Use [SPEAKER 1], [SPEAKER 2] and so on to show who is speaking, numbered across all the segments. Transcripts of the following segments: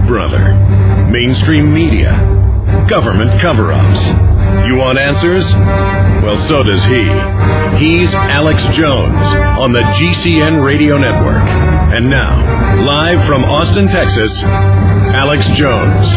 [SPEAKER 1] Big Brother, mainstream media, government cover-ups. You want answers? Well, so does he. He's Alex Jones on the GCN Radio Network. And now, live from Austin, Texas, Alex Jones.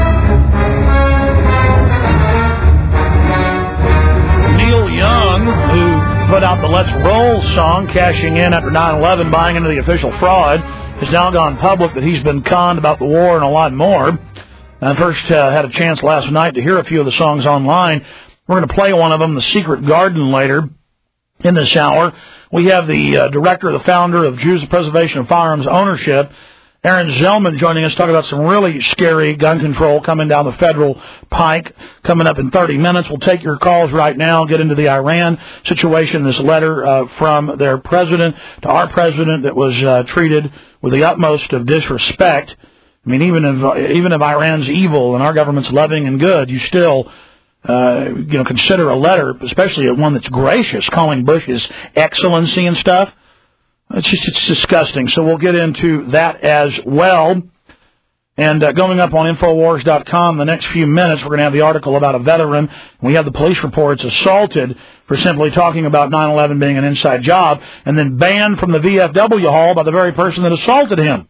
[SPEAKER 2] Neil Young, who put out the Let's Roll song, cashing in after 9/11, buying into the official fraud, has now gone public that he's been conned about the war and a lot more. I first had a chance last night to hear a few of the songs online. We're going to play one of them, The Secret Garden, later in this hour. We have the director, the founder of Jews of Preservation of Firearms Ownership, Aaron Zellman, joining us, talking about some really scary gun control coming down the federal pike, coming up in 30 minutes. We'll take your calls right now, get into the Iran situation, this letter from their president to our president that was treated with the utmost of disrespect. I mean, even if Iran's evil and our government's loving and good, you still consider a letter, especially one that's gracious, calling Bush his excellency and stuff. It's disgusting. So we'll get into that as well. And going up on Infowars.com the next few minutes, we're going to have the article about a veteran. We have the police reports assaulted for simply talking about 9/11 being an inside job, and then banned from the VFW hall by the very person that assaulted him.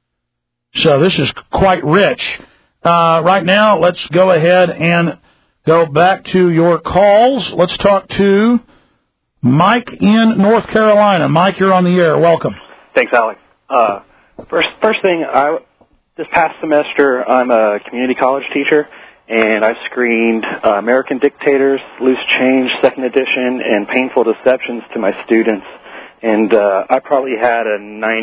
[SPEAKER 2] So this is quite rich. Right now, let's go ahead and go back to your calls. Let's talk to Mike in North Carolina. Mike, you're on the air. Welcome.
[SPEAKER 3] Thanks, Alex. First thing, this past semester, I'm a community college teacher, and I screened American Dictators, Loose Change, Second Edition, and Painful Deceptions to my students, and I probably had a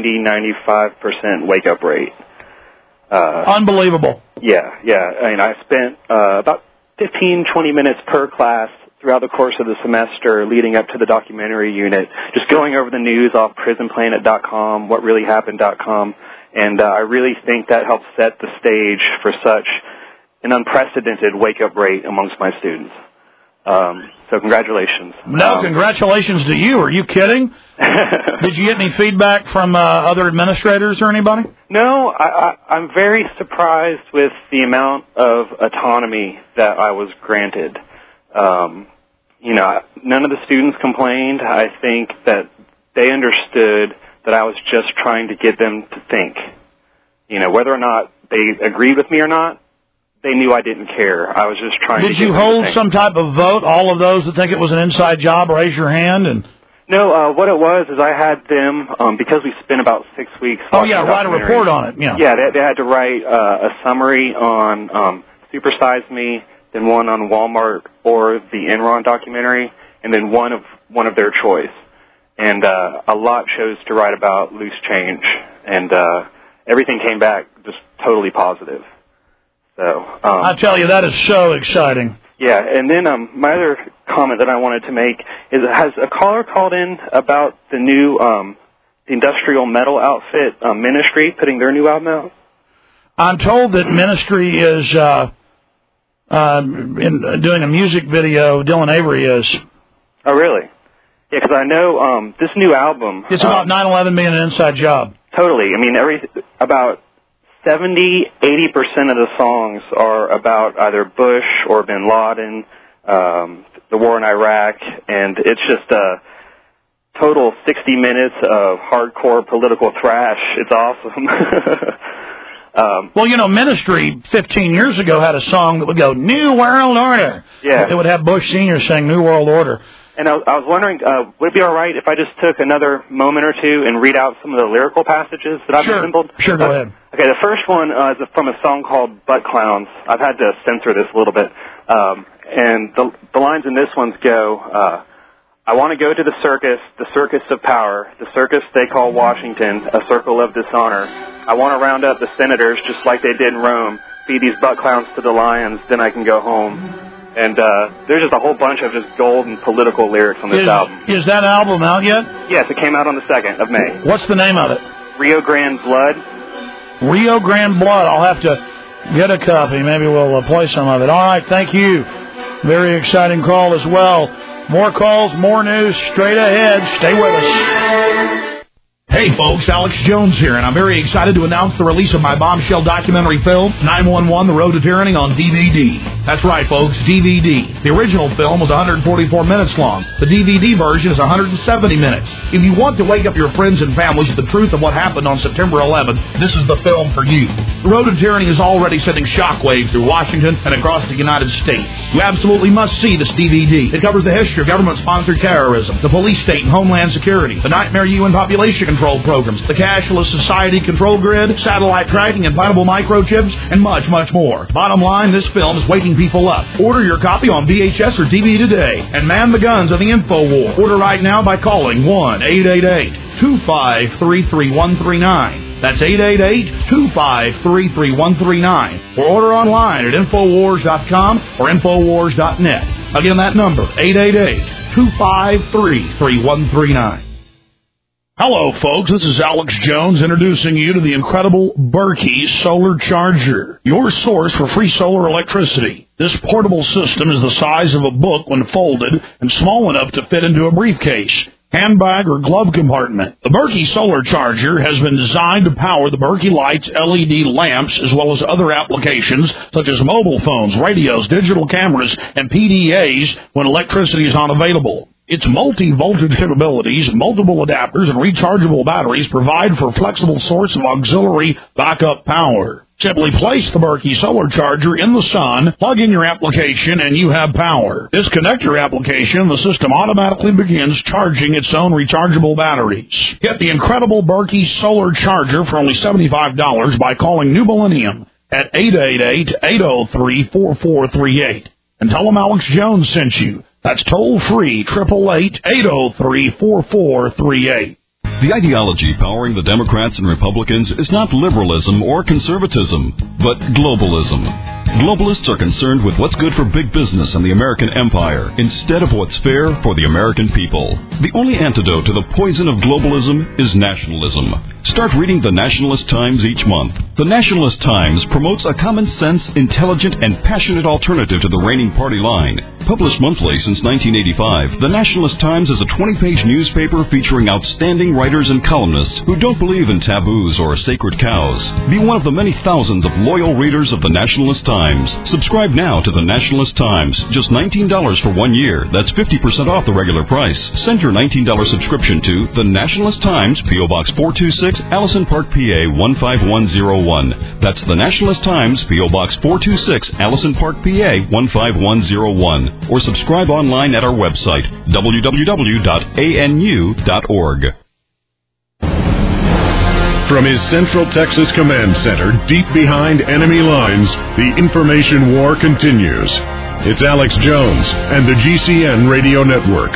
[SPEAKER 3] 90-95% wake-up rate.
[SPEAKER 2] Unbelievable.
[SPEAKER 3] Yeah. I mean, I spent about 15-20 minutes per class throughout the course of the semester leading up to the documentary unit, just going over the news off prisonplanet.com, whatreallyhappened.com, and I really think that helped set the stage for such an unprecedented wake-up rate amongst my students. So congratulations.
[SPEAKER 2] No, congratulations to you. Are you kidding? Did you get any feedback from other administrators or anybody?
[SPEAKER 3] No, I'm very surprised with the amount of autonomy that I was granted. None of the students complained. I think that they understood that I was just trying to get them to think. Whether or not they agreed with me or not, they knew I didn't care. I was just trying to get them to think.
[SPEAKER 2] Did you hold some type of vote? All of those that think it was an inside job, raise your hand. And
[SPEAKER 3] no, what it was is I had them, because we spent about 6 weeks.
[SPEAKER 2] Write a report on it.
[SPEAKER 3] Yeah, they had to write a summary on Super Size Me, then one on Walmart or the Enron documentary, and then one of their choice. And a lot chose to write about Loose Change, and everything came back just totally positive. So
[SPEAKER 2] I tell you, that is so exciting.
[SPEAKER 3] Yeah, and then my other comment that I wanted to make is, has a caller called in about the new the industrial metal outfit Ministry putting their new album out?
[SPEAKER 2] I'm told that Ministry is doing a music video. Dylan Avery is. Oh, really?
[SPEAKER 3] Yeah, because I know this new album.
[SPEAKER 2] It's about 9/11 being an inside job.
[SPEAKER 3] Totally. I mean, about 70-80% of the songs are about either Bush or Bin Laden, the war in Iraq, and it's just a total 60 minutes of hardcore political thrash. It's awesome.
[SPEAKER 2] Ministry 15 years ago had a song that would go, New World Order.
[SPEAKER 3] Yeah.
[SPEAKER 2] It would have Bush Sr. saying New World Order.
[SPEAKER 3] And I was wondering, would it be all right if I just took another moment or two and read out some of the lyrical passages that I've assembled? Sure,
[SPEAKER 2] go ahead.
[SPEAKER 3] Okay, the first one is from a song called Butt Clowns. I've had to censor this a little bit. And the lines in this one go, I want to go to the circus of power, the circus they call Washington, a circle of dishonor. I want to round up the senators just like they did in Rome, feed these butt clowns to the lions, then I can go home. And there's just a whole bunch of just golden political lyrics on this album.
[SPEAKER 2] Is that album out yet?
[SPEAKER 3] Yes, it came out on the 2nd of May.
[SPEAKER 2] What's the name of it?
[SPEAKER 3] Rio Grande Blood.
[SPEAKER 2] Rio Grande Blood. I'll have to get a copy. Maybe we'll play some of it. All right, thank you. Very exciting call as well. More calls, more news straight ahead. Stay with us. Hey folks, Alex Jones here, and I'm very excited to announce the release of my bombshell documentary film, 911: The Road to Tyranny, on DVD. That's right, folks, DVD. The original film was 144 minutes long. The DVD version is 170 minutes. If you want to wake up your friends and families with the truth of what happened on September 11th, this is the film for you. The Road to Tyranny is already sending shockwaves through Washington and across the United States. You absolutely must see this DVD. It covers the history of government-sponsored terrorism, the police state and homeland security, the nightmare UN population control programs, the cashless society control grid, satellite tracking, implantable microchips, and much, much more. Bottom line, this film is waking people up. Order your copy on VHS or DVD today and man the guns of the info war. Order right now by calling 1-888-253-3139. That's 888-253-3139. Or order online at Infowars.com or Infowars.net. Again, that number, 888-253-3139. Hello, folks. This is Alex Jones introducing you to the incredible Berkey Solar Charger, your source for free solar electricity. This portable system is the size of a book when folded and small enough to fit into a briefcase, handbag, or glove compartment. The Berkey Solar Charger has been designed to power the Berkey Lights LED lamps as well as other applications such as mobile phones, radios, digital cameras, and PDAs when electricity is not available. Its multi-voltage capabilities, multiple adapters, and rechargeable batteries provide for a flexible source of auxiliary backup power. Simply place the Berkey Solar Charger in the sun, plug in your application, and you have power. Disconnect your application, the system automatically begins charging its own rechargeable batteries. Get the incredible Berkey Solar Charger for only $75 by calling New Millennium at 888-803-4438. And tell them Alex Jones sent you. That's toll-free, 888-803-4438.
[SPEAKER 4] The ideology powering the Democrats and Republicans is not liberalism or conservatism, but globalism. Globalists are concerned with what's good for big business and the American empire instead of what's fair for the American people. The only antidote to the poison of globalism is nationalism. Start reading the Nationalist Times each month. The Nationalist Times promotes a common-sense, intelligent, and passionate alternative to the reigning party line. Published monthly since 1985, the Nationalist Times is a 20-page newspaper featuring outstanding writers and columnists who don't believe in taboos or sacred cows. Be one of the many thousands of loyal readers of the Nationalist Times. Subscribe now to the Nationalist Times. Just $19 for 1 year. That's 50% off the regular price. Send your $19 subscription to the Nationalist Times, P.O. Box 426, Allison Park, PA 15101. That's the Nationalist Times, P.O. Box 426, Allison Park, PA 15101. Or subscribe online at our website, www.anu.org.
[SPEAKER 1] From his Central Texas Command Center, deep behind enemy lines, the information war continues. It's Alex Jones and the GCN Radio Network.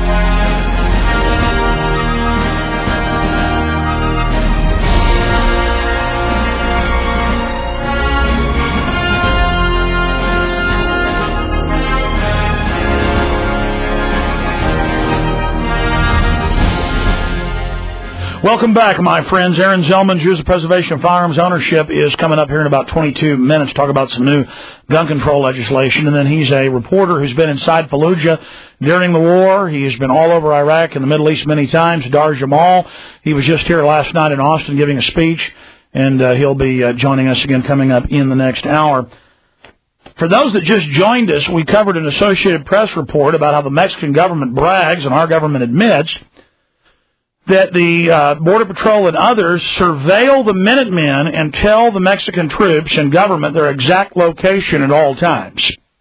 [SPEAKER 2] Welcome back, my friends. Aaron Zellman, Jews of Preservation of Firearms Ownership, is coming up here in about 22 minutes to talk about some new gun control legislation. And then he's a reporter who's been inside Fallujah during the war. He has been all over Iraq and the Middle East many times. Dar Jamal, he was just here last night in Austin giving a speech, and he'll be joining us again coming up in the next hour. For those that just joined us, we covered an Associated Press report about how the Mexican government brags and our government admits that the Border Patrol and others surveil the Minutemen and tell the Mexican troops and government their exact location at all times.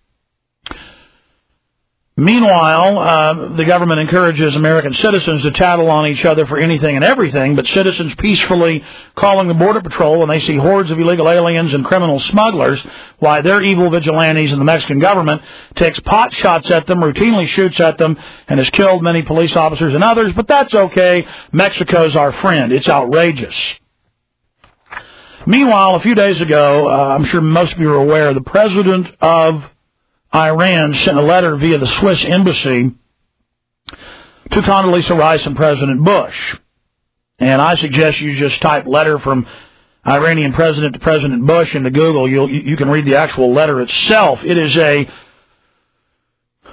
[SPEAKER 2] Meanwhile, the government encourages American citizens to tattle on each other for anything and everything, but citizens peacefully calling the Border Patrol when they see hordes of illegal aliens and criminal smugglers, why their evil vigilantes and the Mexican government takes pot shots at them, routinely shoots at them, and has killed many police officers and others, but that's okay. Mexico's our friend. It's outrageous. Meanwhile, a few days ago, I'm sure most of you are aware, the president of Iran sent a letter via the Swiss embassy to Condoleezza Rice and President Bush. And I suggest you just type letter from Iranian president to President Bush into Google. You can read the actual letter itself. It is a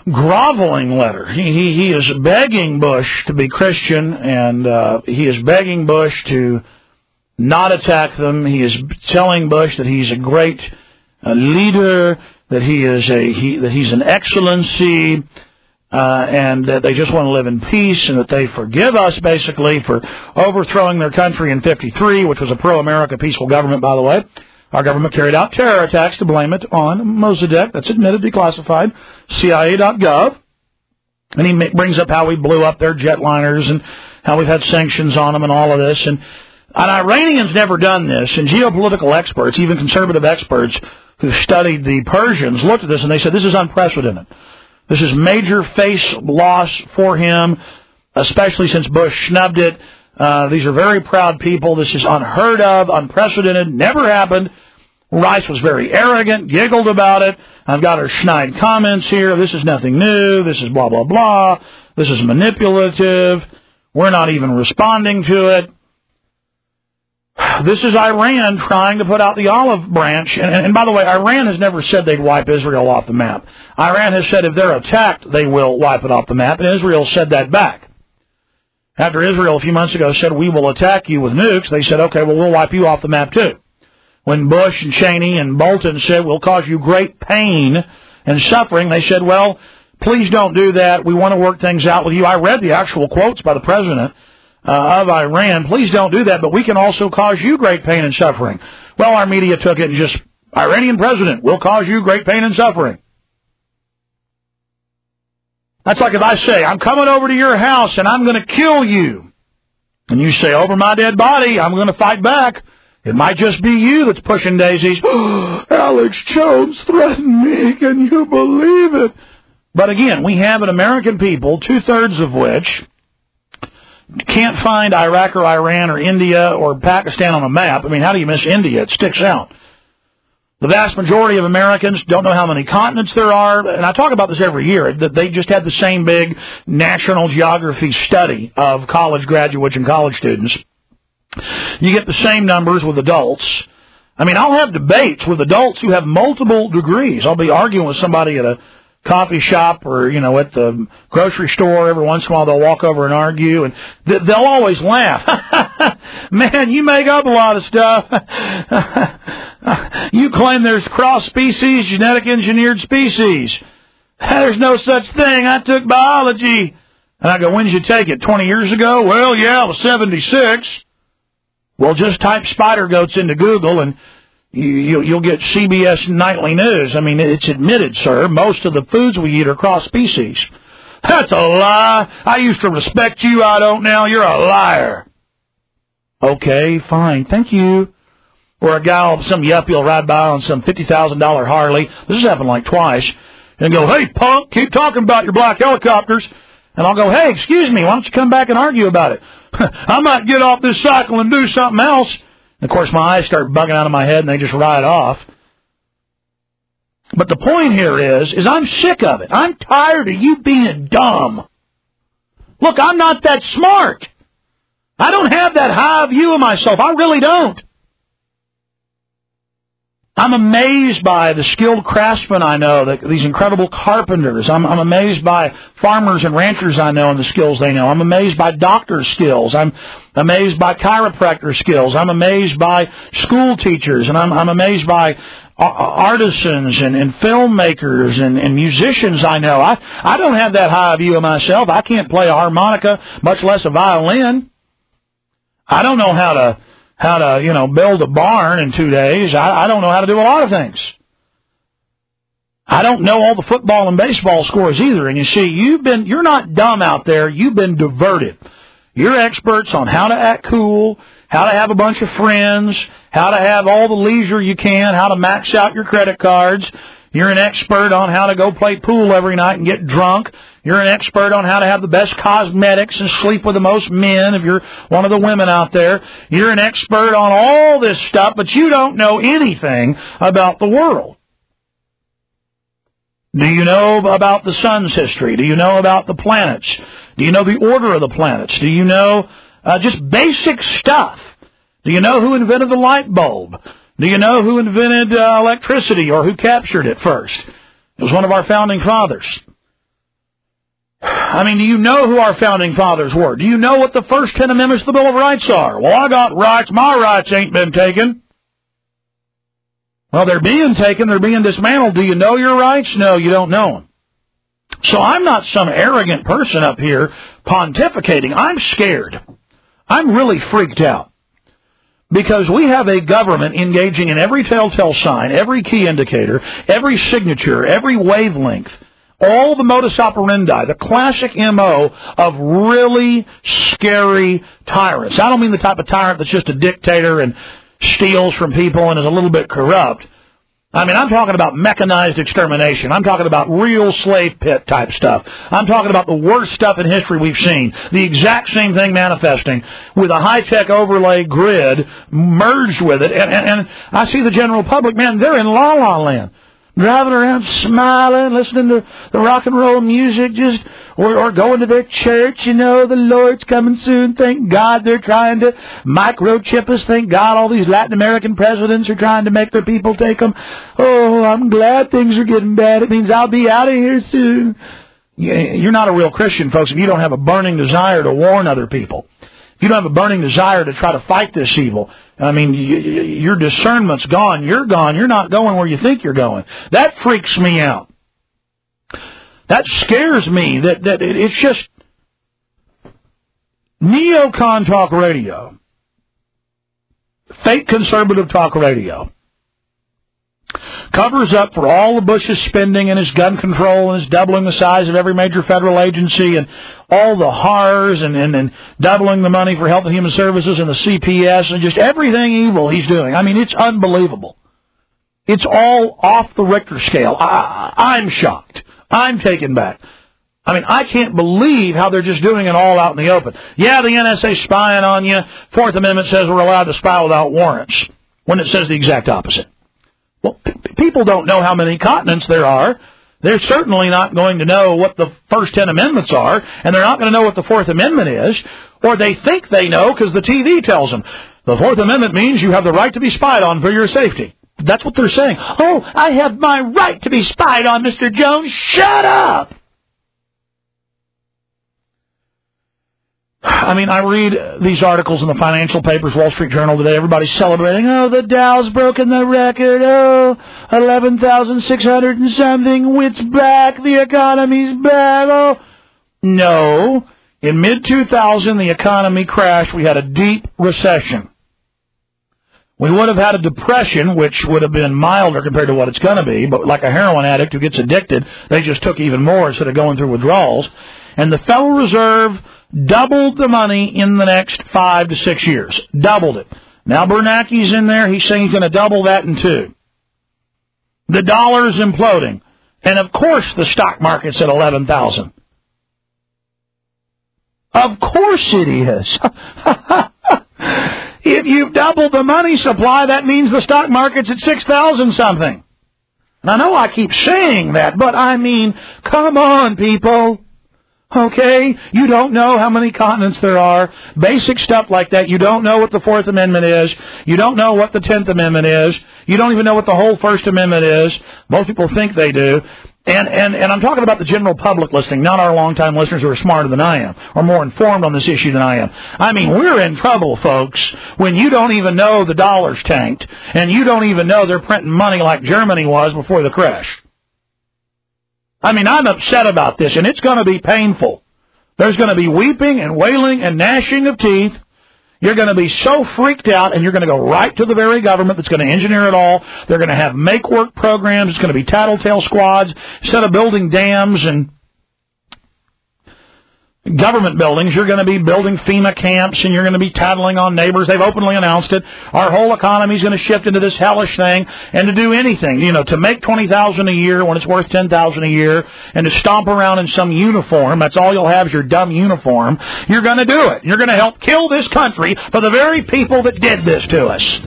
[SPEAKER 2] groveling letter. He is begging Bush to be Christian, and he is begging Bush to not attack them. He is telling Bush that he's a great leader, that he's an excellency, and that they just want to live in peace, and that they forgive us, basically, for overthrowing their country in '53, which was a pro-America peaceful government, by the way. Our government carried out terror attacks to blame it on Mossadegh. That's admitted, declassified, CIA.gov. And he brings up how we blew up their jetliners and how we've had sanctions on them and all of this. And Iranians never done this. And geopolitical experts, even conservative experts who studied the Persians, looked at this and they said, this is unprecedented. This is major face loss for him, especially since Bush snubbed it. These are very proud people. This is unheard of, unprecedented, never happened. Rice was very arrogant, giggled about it. I've got her snide comments here. This is nothing new. This is blah, blah, blah. This is manipulative. We're not even responding to it. This is Iran trying to put out the olive branch. And by the way, Iran has never said they'd wipe Israel off the map. Iran has said if they're attacked, they will wipe it off the map. And Israel said that back. After Israel a few months ago said, we will attack you with nukes, they said, okay, well, we'll wipe you off the map too. When Bush and Cheney and Bolton said, we'll cause you great pain and suffering, they said, well, please don't do that. We want to work things out with you. I read the actual quotes by the president of Iran. Please don't do that, but we can also cause you great pain and suffering. Well, our media took it and just, Iranian president will cause you great pain and suffering. That's like if I say, I'm coming over to your house and I'm going to kill you. And you say, over my dead body, I'm going to fight back. It might just be you that's pushing daisies. Alex Jones threatened me. Can you believe it? But again, we have an American people, 2/3 of which can't find Iraq or Iran or India or Pakistan on a map. I mean, how do you miss India? It sticks out. The vast majority of Americans don't know how many continents there are, and I talk about this every year, that they just had the same big national geography study of college graduates and college students. You get the same numbers with adults. I mean, I'll have debates with adults who have multiple degrees. I'll be arguing with somebody at a coffee shop or, at the grocery store. Every once in a while they'll walk over and argue, and they'll always laugh. Man, you make up a lot of stuff. You claim there's cross-species, genetic engineered species. There's no such thing. I took biology. And I go, when did you take it? 20 years ago? Well, yeah, I was 76. Well, just type spider goats into Google and you'll get CBS Nightly News. I mean, it's admitted, sir, most of the foods we eat are cross-species. That's a lie. I used to respect you. I don't now. You're a liar. Okay, fine. Thank you. Or a guy, some yuppie will ride by on some $50,000 Harley. This has happened like twice. And go, hey, punk, keep talking about your black helicopters. And I'll go, hey, excuse me, why don't you come back and argue about it? I might get off this cycle and do something else. And, of course, my eyes start bugging out of my head, and they just ride off. But the point here is I'm sick of it. I'm tired of you being dumb. Look, I'm not that smart. I don't have that high view of myself. I really don't. I'm amazed by the skilled craftsmen I know, these incredible carpenters. I'm amazed by farmers and ranchers I know and the skills they know. I'm amazed by doctors' skills. I'm amazed by chiropractor skills. I'm amazed by school teachers. And I'm amazed by artisans and filmmakers and musicians I know. I don't have that high view of myself. I can't play a harmonica, much less a violin. I don't know how to build a barn in 2 days. I don't know how to do a lot of things. I don't know all the football and baseball scores either. And you see, you're not dumb out there. You've been diverted. You're experts on how to act cool, how to have a bunch of friends, how to have all the leisure you can, how to max out your credit cards. You're an expert on how to go play pool every night and get drunk. You're an expert on how to have the best cosmetics and sleep with the most men if you're one of the women out there. You're an expert on all this stuff, but you don't know anything about the world. Do you know about the sun's history? Do you know about the planets? Do you know the order of the planets? Do you know just basic stuff? Do you know who invented the light bulb? Do you know who invented electricity or who captured it first? It was one of our founding fathers. I mean, do you know who our founding fathers were? Do you know what the first 10 amendments to the Bill of Rights are? Well, I got rights. My rights ain't been taken. Well, they're being taken. They're being dismantled. Do you know your rights? No, you don't know them. So I'm not some arrogant person up here pontificating. I'm scared. I'm really freaked out. Because we have a government engaging in every telltale sign, every key indicator, every signature, every wavelength, all the modus operandi, the classic M.O. of really scary tyrants. I don't mean the type of tyrant that's just a dictator and steals from people and is a little bit corrupt. I mean, I'm talking about mechanized extermination. I'm talking about real slave pit type stuff. I'm talking about the worst stuff in history we've seen. The exact same thing manifesting with a high-tech overlay grid merged with it. And I see the general public, man, they're in la-la land. Driving around smiling, listening to the rock and roll music, or going to their church, the Lord's coming soon. Thank God they're trying to microchip us. Thank God all these Latin American presidents are trying to make their people take them. Oh, I'm glad things are getting bad. It means I'll be out of here soon. You're not a real Christian, folks, if you don't have a burning desire to warn other people. You don't have a burning desire to try to fight this evil. I mean, your discernment's gone. You're gone. You're not going where you think you're going. That freaks me out. That scares me. That it's just neocon talk radio, fake conservative talk radio, covers up for all the Bush's spending and his gun control and his doubling the size of every major federal agency and all the horrors and doubling the money for Health and Human Services and the CPS and just everything evil he's doing. I mean, it's unbelievable. It's all off the Richter scale. I'm shocked. I'm taken back. I mean, I can't believe how they're just doing it all out in the open. Yeah, the NSA's spying on you. Fourth Amendment says we're allowed to spy without warrants, when it says the exact opposite. Well, people don't know how many continents there are. They're certainly not going to know what the first 10 amendments are, and they're not going to know what the Fourth Amendment is, or they think they know because the TV tells them. The Fourth Amendment means you have the right to be spied on for your safety. That's what they're saying. Oh, I have my right to be spied on, Mr. Jones. Shut up! I mean, I read these articles in the financial papers, Wall Street Journal today. Everybody's celebrating. Oh, the Dow's broken the record. Oh, 11,600 and something. It's back. The economy's back. Oh, no. In mid-2000, the economy crashed. We had a deep recession. We would have had a depression, which would have been milder compared to what it's going to be. But like a heroin addict who gets addicted, they just took even more instead of going through withdrawals. And the Federal Reserve doubled the money in the next 5 to 6 years. Doubled it. Now Bernanke's in there. He's saying he's going to double that in 2. The dollar's imploding. And of course the stock market's at 11,000. Of course it is. If you've doubled the money supply, that means the stock market's at 6,000 something. And I know I keep saying that, but I mean, come on, people. Okay? You don't know how many continents there are. Basic stuff like that. You don't know what the Fourth Amendment is. You don't know what the 10th Amendment is. You don't even know what the whole First Amendment is. Most people think they do. And I'm talking about the general public listening, not our longtime listeners who are smarter than I am, or more informed on this issue than I am. I mean, we're in trouble, folks, when you don't even know the dollar's tanked, and you don't even know they're printing money like Germany was before the crash. I mean, I'm upset about this, and it's going to be painful. There's going to be weeping and wailing and gnashing of teeth. You're going to be so freaked out, and you're going to go right to the very government that's going to engineer it all. They're going to have make-work programs. It's going to be tattletale squads. Instead of building dams and government buildings, you're going to be building FEMA camps, and you're going to be tattling on neighbors. They've openly announced it. Our whole economy is going to shift into this hellish thing, and to do anything, to make $20,000 a year when it's worth $10,000 a year, and to stomp around in some uniform. That's all you'll have is your dumb uniform. You're going to do it. You're going to help kill this country for the very people that did this to us.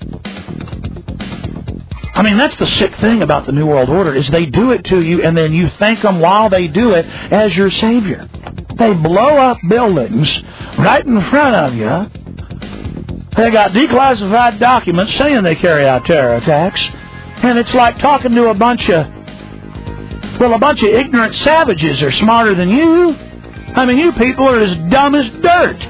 [SPEAKER 2] I mean, that's the sick thing about the New World Order, is they do it to you, and then you thank them while they do it as your savior. They blow up buildings right in front of you. They got declassified documents saying they carry out terror attacks. And it's like talking to a bunch of Well, a bunch of ignorant savages are smarter than you. I mean, you people are as dumb as dirt.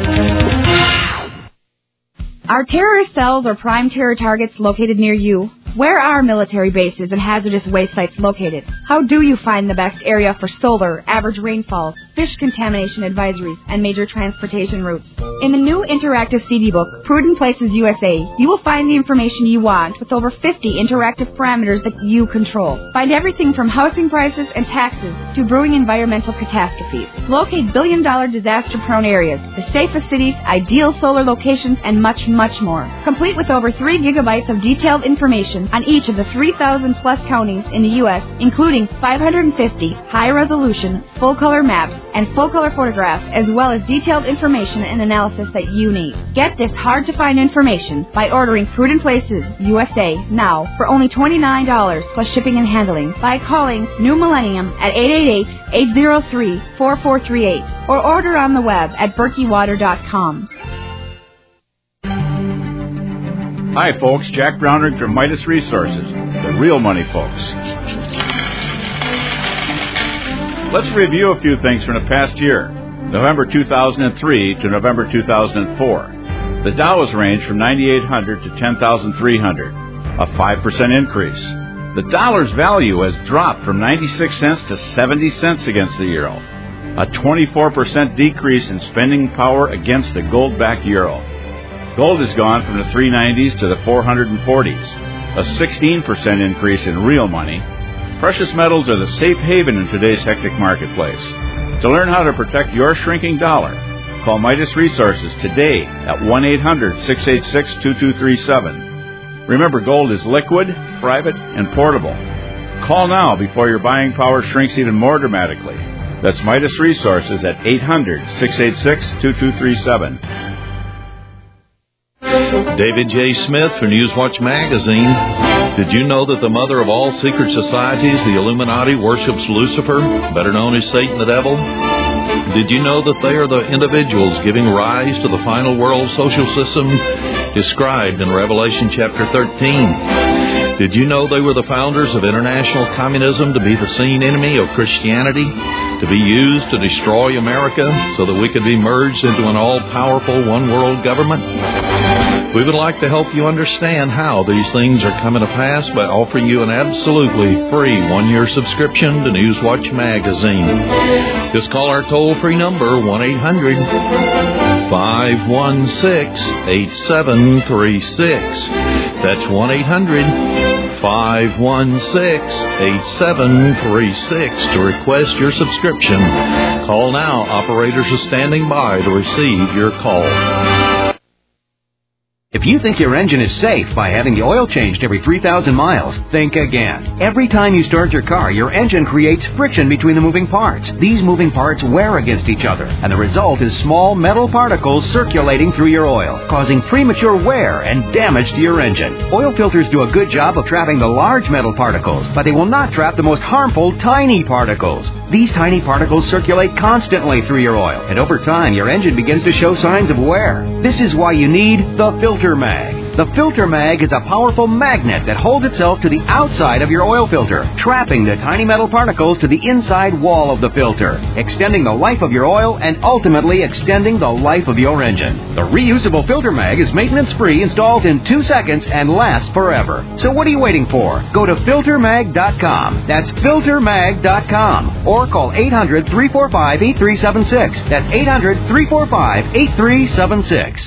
[SPEAKER 5] Are terrorist cells or prime terror targets located near you? Where are military bases and hazardous waste sites located? How do you find the best area for solar, average rainfall, fish contamination advisories, and major transportation routes? In the new interactive CD book, Prudent Places USA, you will find the information you want with over 50 interactive parameters that you control. Find everything from housing prices and taxes to brewing environmental catastrophes. Locate billion-dollar disaster-prone areas, the safest cities, ideal solar locations, and much, much more. Complete with over 3 gigabytes of detailed information on each of the 3,000-plus counties in the U.S., including 550 high-resolution, full-color maps and full-color photographs, as well as detailed information and analysis that you need. Get this hard-to-find information by ordering Prudent Places USA now for only $29 plus shipping and handling by calling New Millennium at 888-803-4438 or order on the web at berkeywater.com.
[SPEAKER 6] Hi, folks. Jack Brownrigg from Midas Resources, the real money folks. Let's review a few things from the past year, November 2003 to November 2004. The Dow has ranged from 9,800 to 10,300, a 5% increase. The dollar's value has dropped from 96 cents to 70 cents against the euro, a 24% decrease in spending power against the gold-backed euro. Gold has gone from the 390s to the 440s, a 16% increase in real money. Precious metals are the safe haven in today's hectic marketplace. To learn how to protect your shrinking dollar, call Midas Resources today at 1-800-686-2237. Remember, gold is liquid, private, and portable. Call now before your buying power shrinks even more dramatically. That's Midas Resources at 800-686-2237.
[SPEAKER 7] David J. Smith for Newswatch Magazine. Did you know that the mother of all secret societies, the Illuminati, worships Lucifer, better known as Satan the Devil? Did you know that they are the individuals giving rise to the final world social system described in Revelation chapter 13? Did you know they were the founders of international communism to be the seen enemy of Christianity, to be used to destroy America so that we could be merged into an all-powerful one-world government? We would like to help you understand how these things are coming to pass by offering you an absolutely free one-year subscription to Newswatch Magazine. Just call our toll-free number, 1-800-516-8736. That's 1-800-516-8736 to request your subscription. Call now. Operators are standing by to receive your call.
[SPEAKER 8] If you think your engine is safe by having the oil changed every 3,000 miles, think again. Every time you start your car, your engine creates friction between the moving parts. These moving parts wear against each other, and the result is small metal particles circulating through your oil, causing premature wear and damage to your engine. Oil filters do a good job of trapping the large metal particles, but they will not trap the most harmful tiny particles. These tiny particles circulate constantly through your oil, and over time, your engine begins to show signs of wear. This is why you need the Filter Mag. The Filter Mag is a powerful magnet that holds itself to the outside of your oil filter, trapping the tiny metal particles to the inside wall of the filter, extending the life of your oil and ultimately extending the life of your engine. The reusable Filter Mag is maintenance-free, installs in 2 seconds, and lasts forever. So what are you waiting for? Go to filtermag.com. That's filtermag.com. Or call 800-345-8376. That's 800-345-8376.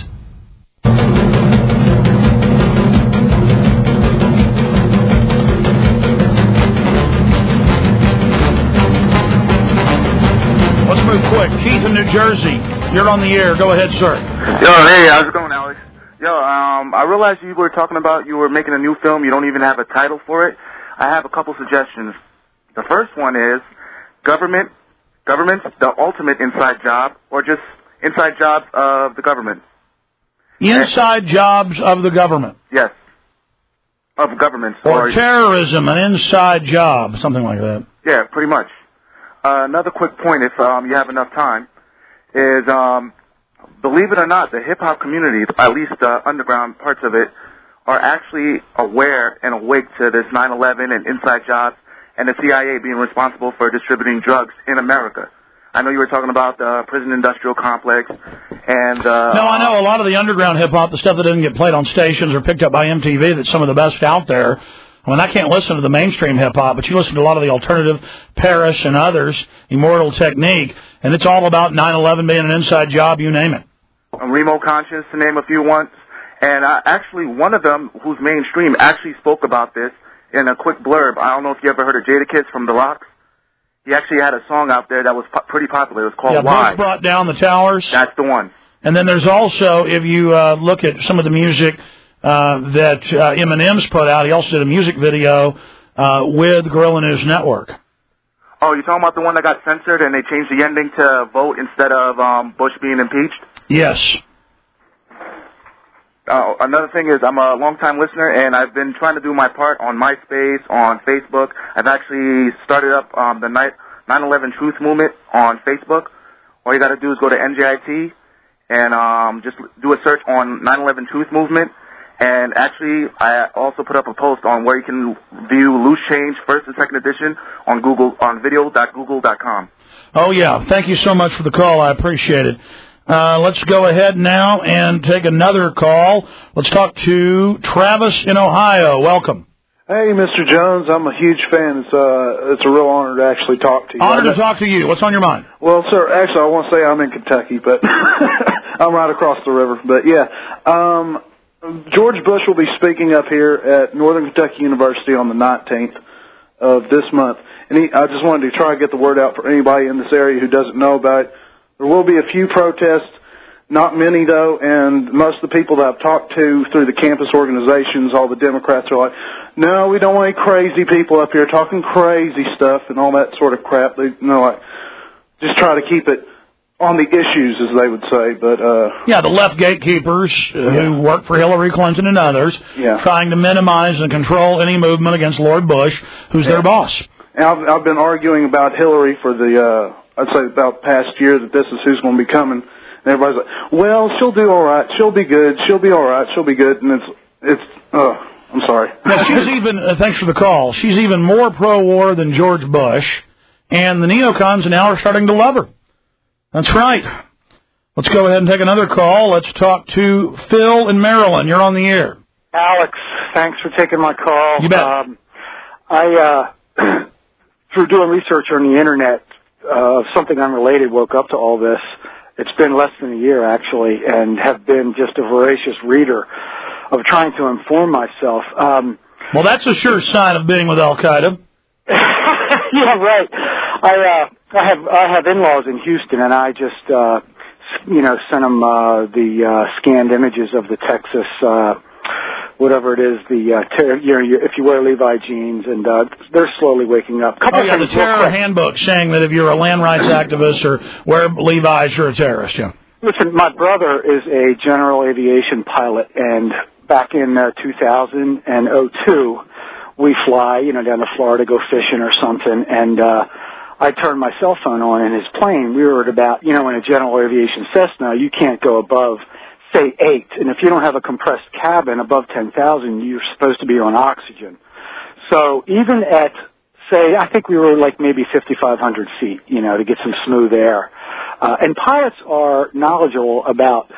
[SPEAKER 2] Quick, Keith in New Jersey, you're on the air. Go ahead, sir.
[SPEAKER 9] Yo, hey, how's it going, Alex? Yo, I realized you were talking about you were making a new film. You don't even have a title for it. I have a couple suggestions. The first one is government, the ultimate inside job, or just inside jobs of the government.
[SPEAKER 2] Inside jobs of the government.
[SPEAKER 9] Yes, of government.
[SPEAKER 2] Or terrorism, an inside job, something like that.
[SPEAKER 9] Yeah, pretty much. Another quick point, if you have enough time, is believe it or not, the hip-hop community, at least the underground parts of it, are actually aware and awake to this 9/11 and inside jobs and the CIA being responsible for distributing drugs in America. I know you were talking about the prison industrial complex, and
[SPEAKER 2] no, I know a lot of the underground hip hop, the stuff that didn't get played on stations or picked up by MTV, that's some of the best out there. I mean, I can't listen to the mainstream hip hop, but you listen to a lot of the alternative, Paris and others, Immortal Technique, and it's all about 9/11 being an inside job, you name it.
[SPEAKER 9] Remo Conscience, to name a few ones, and actually one of them, who's mainstream, actually spoke about this in a quick blurb. I don't know if you ever heard of Jadakiss from The Lox. He actually had a song out there that was pretty popular. It was called Why.
[SPEAKER 2] Bush Brought Down the Towers.
[SPEAKER 9] That's the one.
[SPEAKER 2] And then there's also, if you look at some of the music that Eminem's put out, he also did a music video with Guerrilla News Network.
[SPEAKER 9] Oh, you're talking about the one that got censored and they changed the ending to vote instead of Bush being impeached?
[SPEAKER 2] Yes.
[SPEAKER 9] Another thing is I'm a long-time listener, and I've been trying to do my part on MySpace, on Facebook. I've actually started up the 9/11 Truth Movement on Facebook. All you got to do is go to NJIT and just do a search on 9/11 Truth Movement. And actually, I also put up a post on where you can view Loose Change First and Second Edition on Google on video.google.com.
[SPEAKER 2] Oh yeah, thank you so much for the call. I appreciate it. Let's go ahead now and take another call. Let's talk to Travis in Ohio. Welcome.
[SPEAKER 10] Hey, Mr. Jones. I'm a huge fan. It's a real honor to actually talk to you.
[SPEAKER 2] Honor to talk to you. What's on your mind?
[SPEAKER 10] Well, sir, actually, I want to say I'm in Kentucky, but I'm right across the river. But, yeah, George Bush will be speaking up here at Northern Kentucky University on the 19th of this month. And I just wanted to try to get the word out for anybody in this area who doesn't know about it. There will be a few protests, not many though, and most of the people that I've talked to through the campus organizations, all the Democrats are like, no, we don't want any crazy people up here talking crazy stuff and all that sort of crap. They, like, just try to keep it on the issues, as they would say. But
[SPEAKER 2] yeah, the left gatekeepers who work for Hillary Clinton and others, trying to minimize and control any movement against Lord Bush, who's their boss.
[SPEAKER 10] And I've been arguing about Hillary for the I'd say about past year that this is who's going to be coming. And everybody's like, well, she'll do all right. She'll be good. She'll be all right. She'll be good. And I'm sorry.
[SPEAKER 2] Now, she's even, thanks for the call, she's even more pro-war than George Bush, and the neocons now are starting to love her. That's right. Let's go ahead and take another call. Let's talk to Phil in Maryland. You're on the air.
[SPEAKER 11] Alex, thanks for taking my call.
[SPEAKER 2] You bet.
[SPEAKER 11] Through doing research on the Internet, something unrelated woke up to all this. It's been less than a year, actually, and have been just a voracious reader of trying to inform myself.
[SPEAKER 2] Well, that's a sure sign of being with Al-Qaeda.
[SPEAKER 11] Yeah, right. I have in-laws in Houston, and I just, sent them the scanned images of the Texas, whatever it is, if you wear Levi jeans, and they're slowly waking up.
[SPEAKER 2] The terror handbook saying that if you're a land rights activist or wear Levi's, you're a terrorist, yeah.
[SPEAKER 11] Listen, my brother is a general aviation pilot, and back in 2002, we fly, down to Florida, go fishing or something, and I turned my cell phone on in his plane. We were at about, in a general aviation Cessna, you can't go above, say, 8. And if you don't have a compressed cabin above 10,000, you're supposed to be on oxygen. So even at, say, I think we were like maybe 5,500 feet, to get some smooth air. And pilots are knowledgeable about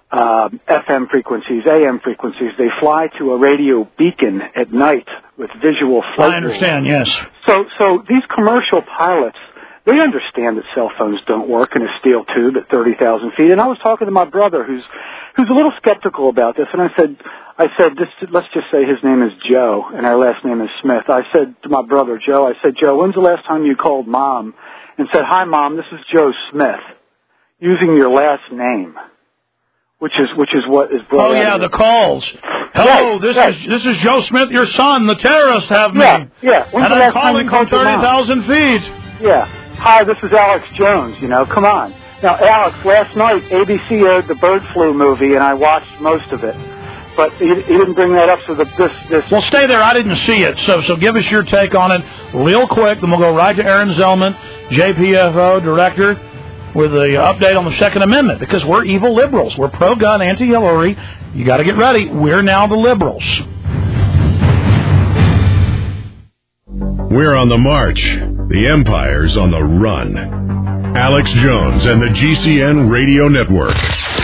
[SPEAKER 11] FM frequencies, AM frequencies. They fly to a radio beacon at night with visual flight.
[SPEAKER 2] I understand, yes.
[SPEAKER 11] So these commercial pilots, they understand that cell phones don't work in a steel tube at 30,000 feet. And I was talking to my brother, who's a little skeptical about this, and I said, let's just say his name is Joe, and our last name is Smith. I said to my brother, Joe, when's the last time you called Mom and said, hi, Mom, this is Joe Smith, using your last name, which is what is brought out.
[SPEAKER 2] Oh, yeah, the calls. Hello, this is Joe Smith, your son. The terrorists have me.
[SPEAKER 11] Yeah.
[SPEAKER 2] And I'm calling from 30,000 feet.
[SPEAKER 11] Yeah. Hi, this is Alex Jones, come on. Now, Alex, last night, ABC aired the bird flu movie, and I watched most of it. But he didn't bring that up, so this...
[SPEAKER 2] Well, stay there. I didn't see it, so give us your take on it real quick, then we'll go right to Aaron Zellman, JPFO Director, with the update on the Second Amendment, because we're evil liberals. We're pro-gun, anti-Hillary. You got to get ready. We're now the liberals.
[SPEAKER 1] We're on the march. The Empire's on the run. Alex Jones and the GCN Radio Network.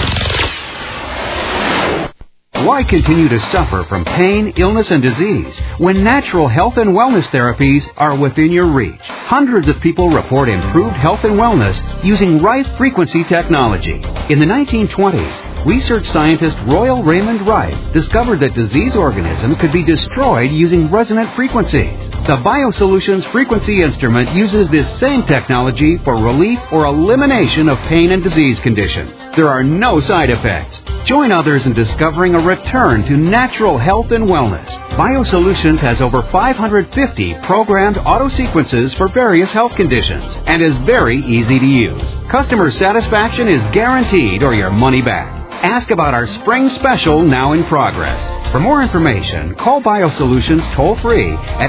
[SPEAKER 8] Why continue to suffer from pain, illness, and disease when natural health and wellness therapies are within your reach? Hundreds of people report improved health and wellness using Rife frequency technology. In the 1920s, research scientist Royal Raymond Rife discovered that disease organisms could be destroyed using resonant frequencies. The BioSolutions frequency instrument uses this same technology for relief or elimination of pain and disease conditions. There are no side effects. Join others in discovering a return to natural health and wellness. BioSolutions has over 550 programmed auto-sequences for various health conditions and is very easy to use. Customer satisfaction is guaranteed or your money back. Ask about our spring special now in progress. For more information, call BioSolutions toll-free at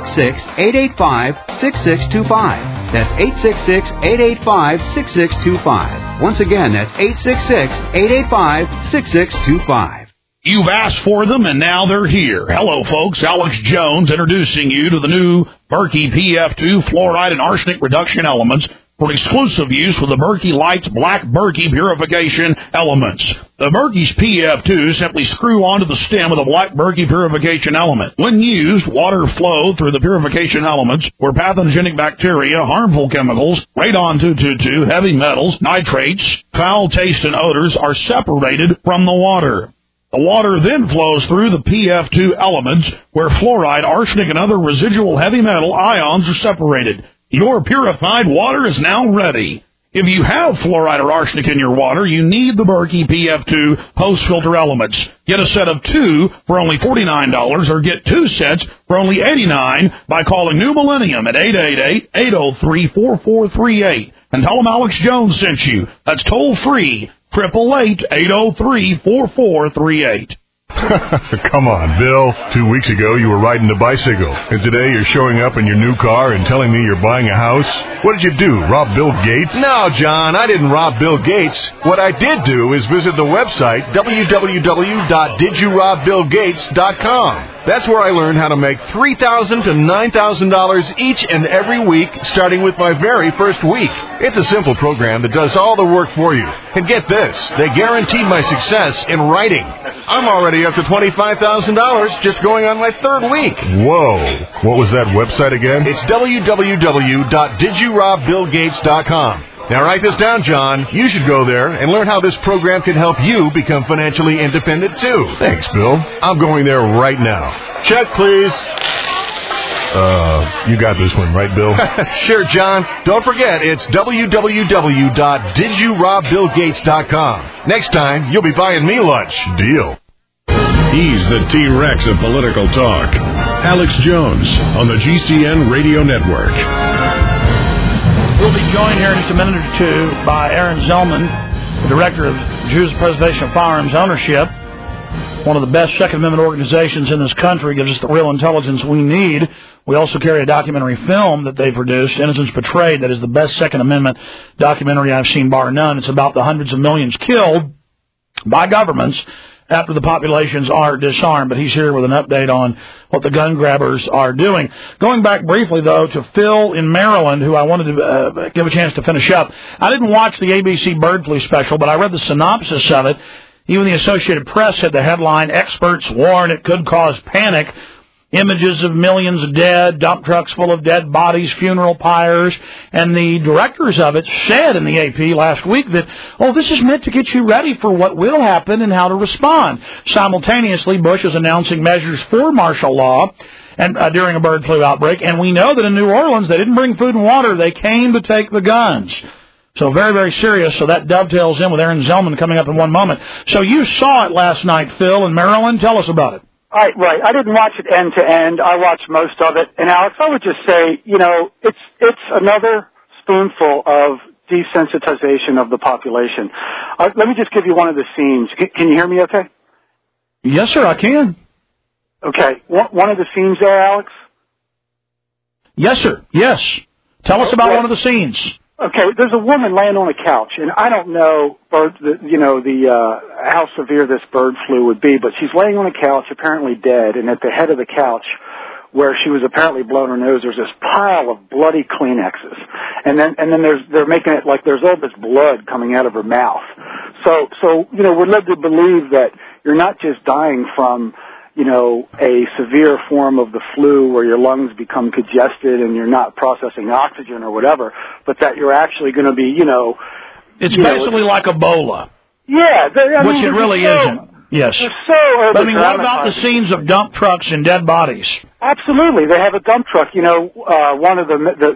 [SPEAKER 8] 866-885-6625. That's 866-885-6625. Once again, that's 866-885-6625.
[SPEAKER 2] You've asked for them, and now they're here. Hello, folks. Alex Jones introducing you to the new Berkey PF2 fluoride and arsenic reduction elements for exclusive use with the Berkey Lights Black Berkey purification elements. The Berkey's PF2 simply screw onto the stem of the Black Berkey purification element. When used, water flow through the purification elements where pathogenic bacteria, harmful chemicals, radon-222, heavy metals, nitrates, foul taste, and odors are separated from the water. The water then flows through the PF2 elements where fluoride, arsenic, and other residual heavy metal ions are separated. Your purified water is now ready. If you have fluoride or arsenic in your water, you need the Berkey PF2 post-filter elements. Get a set of 2 for only $49 or get 2 sets for only $89 by calling New Millennium at 888-803-4438 and tell them Alex Jones sent you. That's toll-free, 888-803-4438.
[SPEAKER 12] Come on, Bill. 2 weeks ago, you were riding the bicycle, and today you're showing up in your new car and telling me you're buying a house? What did you do, rob Bill Gates?
[SPEAKER 13] No, John, I didn't rob Bill Gates. What I did do is visit the website, www.didyourobBillGates.com. That's where I learned how to make $3,000 to $9,000 each and every week, starting with my very first week. It's a simple program that does all the work for you. And get this, they guaranteed my success in writing. I'm already up to $25,000 just going on my third week.
[SPEAKER 12] Whoa. What was that website again?
[SPEAKER 13] It's www.didyourobBillGates.com. Now write this down, John. You should go there and learn how this program can help you become financially independent, too.
[SPEAKER 12] Thanks, Bill.
[SPEAKER 13] I'm going there right now. Check, please.
[SPEAKER 12] You got this one, right, Bill?
[SPEAKER 13] Sure, John. Don't forget, it's www.didyourobBillGates.com. Next time, you'll be buying me lunch.
[SPEAKER 12] Deal.
[SPEAKER 1] He's the T-Rex of political talk. Alex Jones on the GCN Radio Network.
[SPEAKER 2] We'll be joined here in just a minute or two by Aaron Zellman, the Director of Jews Preservation of Firearms Ownership. One of the best Second Amendment organizations in this country, gives us the real intelligence we need. We also carry a documentary film that they produced, Innocence Betrayed, that is the best Second Amendment documentary I've seen, bar none. It's about the hundreds of millions killed by governments after the populations are disarmed. But he's here with an update on what the gun grabbers are doing. Going back briefly, though, to Phil in Maryland, who I wanted to give a chance to finish up. I didn't watch the ABC bird flu special, but I read the synopsis of it. Even the Associated Press had the headline, "Experts warn it could cause panic." Images of millions dead, dump trucks full of dead bodies, funeral pyres, and the directors of it said in the AP last week that, this is meant to get you ready for what will happen and how to respond. Simultaneously, Bush is announcing measures for martial law and during a bird flu outbreak, and we know that in New Orleans they didn't bring food and water, they came to take the guns. So very, very serious. So that dovetails in with Aaron Zellman coming up in one moment. So you saw it last night, Phil, in Maryland. Tell us about it.
[SPEAKER 11] Right. I didn't watch it end to end. I watched most of it. And Alex, I would just say, it's another spoonful of desensitization of the population. Let me just give you one of the scenes. Can you hear me okay?
[SPEAKER 2] Yes, sir, I can.
[SPEAKER 11] Okay. One of the scenes there, Alex?
[SPEAKER 2] Yes, sir. Yes. Tell us about one of the scenes.
[SPEAKER 11] Okay, there's a woman laying on a couch, and I don't know, how severe this bird flu would be, but she's laying on a couch, apparently dead, and at the head of the couch where she was apparently blowing her nose. There's this pile of bloody Kleenexes, and then they're making it like there's all this blood coming out of her mouth. So we're led to believe that you're not just dying from a severe form of the flu where your lungs become congested and you're not processing oxygen or whatever, but that you're actually going to be,
[SPEAKER 2] It's basically like Ebola.
[SPEAKER 11] Yeah.
[SPEAKER 2] Which it really isn't. Yes. But what about the scenes of dump trucks and dead bodies?
[SPEAKER 11] Absolutely. They have a dump truck. One of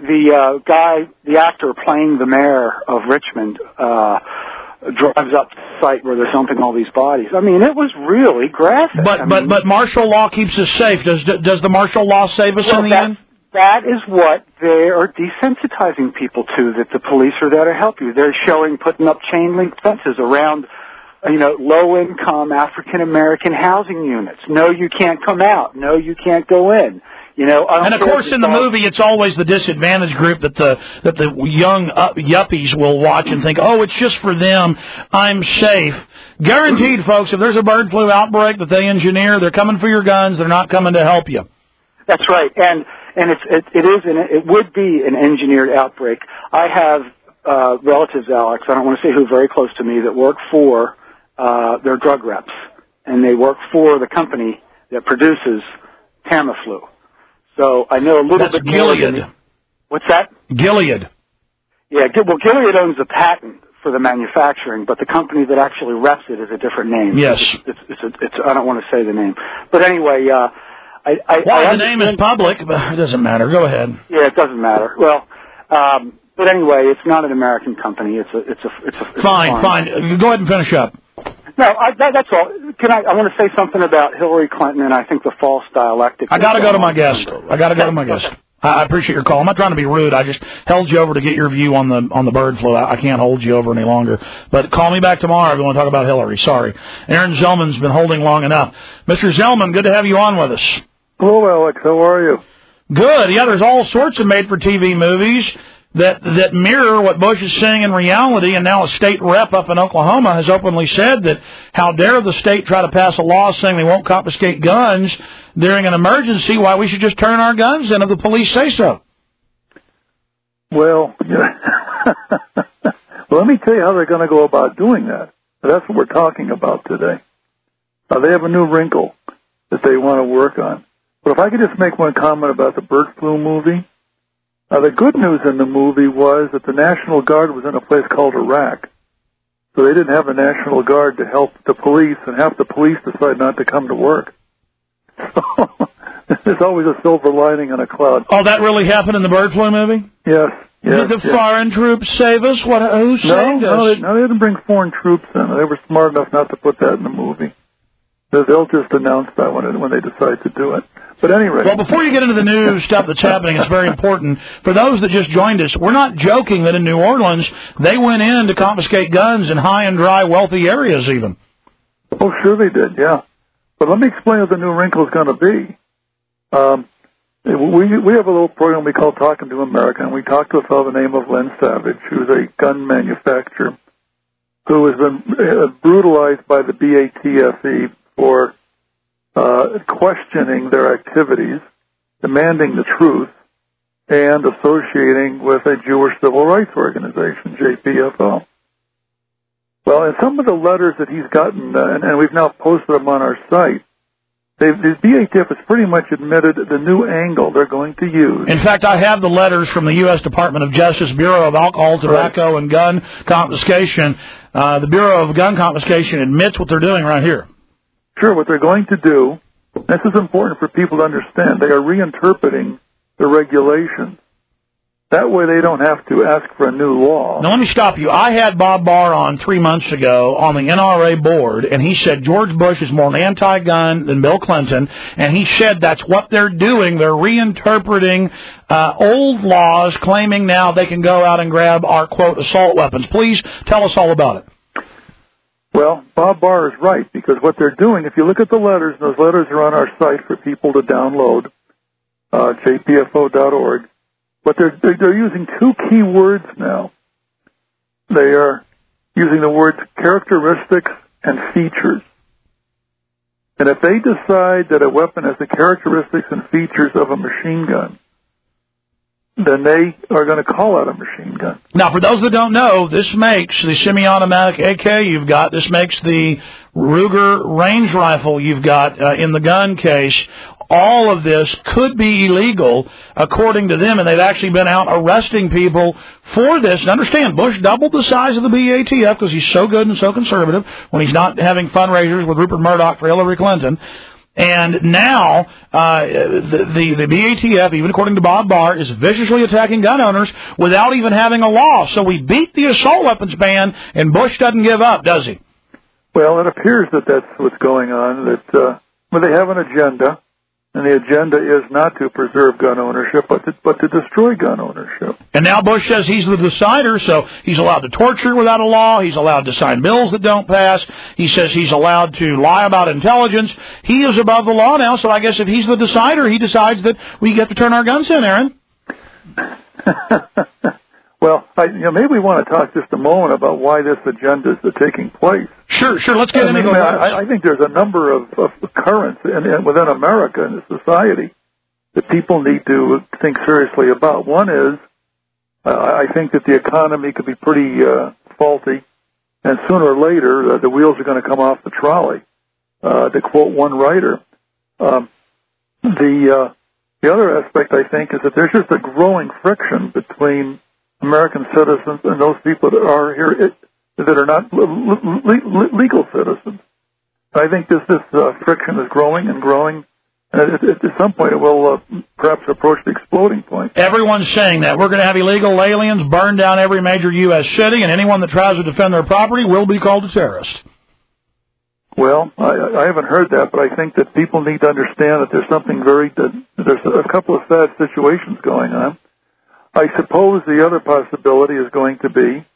[SPEAKER 11] the actor playing the mayor of Richmond, drives up to the site where they're dumping all these bodies. I mean, it was really graphic.
[SPEAKER 2] But martial law keeps us safe. Does the martial law save us in the end?
[SPEAKER 11] That is what they are desensitizing people to, that the police are there to help you. They're putting up chain link fences around, low income African American housing units. No, you can't come out. No, you can't go in.
[SPEAKER 2] And of course, in the movie, it's always the disadvantaged group that the young yuppies will watch and think, "Oh, it's just for them. I'm safe." Guaranteed, folks. If there's a bird flu outbreak that they engineer, they're coming for your guns. They're not coming to help you.
[SPEAKER 11] That's right, and it would be an engineered outbreak. I have relatives, Alex. I don't want to say who, very close to me, that work for their drug reps, and they work for the company that produces Tamiflu. So I know a little bit more.
[SPEAKER 2] Gilead.
[SPEAKER 11] What's that?
[SPEAKER 2] Gilead.
[SPEAKER 11] Yeah, well, Gilead owns the patent for the manufacturing, but the company that actually reps it is a different name.
[SPEAKER 2] Yes.
[SPEAKER 11] It's I don't want to say the name. But anyway,
[SPEAKER 2] the name is public, but it doesn't matter. Go ahead.
[SPEAKER 11] Yeah, it doesn't matter. Well, but anyway, it's not an American company. It's a
[SPEAKER 2] Fine. Go ahead and finish up.
[SPEAKER 11] No, that's all. I want to say something about Hillary Clinton and I think the false dialectic.
[SPEAKER 2] I got to go to my guest. I appreciate your call. I'm not trying to be rude. I just held you over to get your view on the bird flu. I can't hold you over any longer. But call me back tomorrow if you want to talk about Hillary. Sorry. Aaron Zellman's been holding long enough. Mr. Zellman, good to have you on with us.
[SPEAKER 14] Hello, Alex. How are you?
[SPEAKER 2] Good. Yeah, there's all sorts of made-for-TV movies that mirror what Bush is saying in reality, and now a state rep up in Oklahoma has openly said that how dare the state try to pass a law saying they won't confiscate guns during an emergency, why we should just turn our guns in if the police say so.
[SPEAKER 14] Well, let me tell you how they're going to go about doing that. That's what we're talking about today. They have a new wrinkle that they want to work on. But if I could just make one comment about the bird flu movie. The good news in the movie was that the National Guard was in a place called Iraq. So they didn't have a National Guard to help the police, and half the police decided not to come to work. So there's always a silver lining on a cloud.
[SPEAKER 2] Oh, that really happened in the bird flu movie?
[SPEAKER 14] Yes.
[SPEAKER 2] Did the foreign troops save us? Who saved us?
[SPEAKER 14] No, they didn't bring foreign troops in. They were smart enough not to put that in the movie. They'll just announce that when they decide to do it. But anyway.
[SPEAKER 2] Well, before you get into the new stuff that's happening, it's very important. For those that just joined us, we're not joking that in New Orleans, they went in to confiscate guns in high and dry, wealthy areas even.
[SPEAKER 14] Oh, sure they did, yeah. But let me explain what the new wrinkle is going to be. We have a little program we call Talking to America, and we talked to a fellow by the name of Len Savage, who's a gun manufacturer, who has been brutalized by the BATFE for questioning their activities, demanding the truth, and associating with a Jewish civil rights organization, JPFO. Well, in some of the letters that he's gotten, and we've now posted them on our site, the BATF has pretty much admitted the new angle they're going to use.
[SPEAKER 2] In fact, I have the letters from the U.S. Department of Justice, Bureau of Alcohol, Tobacco, and Gun Confiscation. The Bureau of Gun Confiscation admits what they're doing right here.
[SPEAKER 14] Sure, what they're going to do, this is important for people to understand, they are reinterpreting the regulations. That way they don't have to ask for a new law.
[SPEAKER 2] Now, let me stop you. I had Bob Barr on 3 months ago on the NRA board, and he said George Bush is more anti-gun than Bill Clinton, and he said that's what they're doing. They're reinterpreting old laws, claiming now they can go out and grab our, quote, assault weapons. Please tell us all about it.
[SPEAKER 14] Well, Bob Barr is right, because what they're doing, if you look at the letters, those letters are on our site for people to download, jpfo.org, but they're using two key words now. They are using the words characteristics and features. And if they decide that a weapon has the characteristics and features of a machine gun, then they are going to call it a machine gun.
[SPEAKER 2] Now, for those that don't know, this makes the semi-automatic AK you've got. This makes the Ruger range rifle you've got in the gun case. All of this could be illegal, according to them, and they've actually been out arresting people for this. And understand, Bush doubled the size of the BATF because he's so good and so conservative when he's not having fundraisers with Rupert Murdoch for Hillary Clinton. And now, the BATF, even according to Bob Barr, is viciously attacking gun owners without even having a law. So we beat the assault weapons ban, and Bush doesn't give up, does he?
[SPEAKER 14] Well, it appears that that's what's going on, that they have an agenda, and the agenda is not to preserve gun ownership, but to destroy gun ownership.
[SPEAKER 2] And now Bush says he's the decider, so he's allowed to torture without a law. He's allowed to sign bills that don't pass. He says he's allowed to lie about intelligence. He is above the law now, so I guess if he's the decider, he decides that we get to turn our guns in, Aaron.
[SPEAKER 14] Well, maybe we want to talk just a moment about why this agenda is taking place.
[SPEAKER 2] Sure. Let's get into it.
[SPEAKER 14] I think there's a number of currents within America and society that people need to think seriously about. One is, I think that the economy could be pretty faulty, and sooner or later the wheels are going to come off the trolley. To quote one writer, the other aspect I think is that there's just a growing friction between American citizens and those people that are here that are not legal citizens. I think this friction is growing and growing, and at some point it will perhaps approach the exploding point.
[SPEAKER 2] Everyone's saying that. We're going to have illegal aliens burn down every major U.S. city, and anyone that tries to defend their property will be called a terrorist.
[SPEAKER 14] Well, I haven't heard that, but I think that people need to understand that there's a couple of sad situations going on. I suppose the other possibility is going to be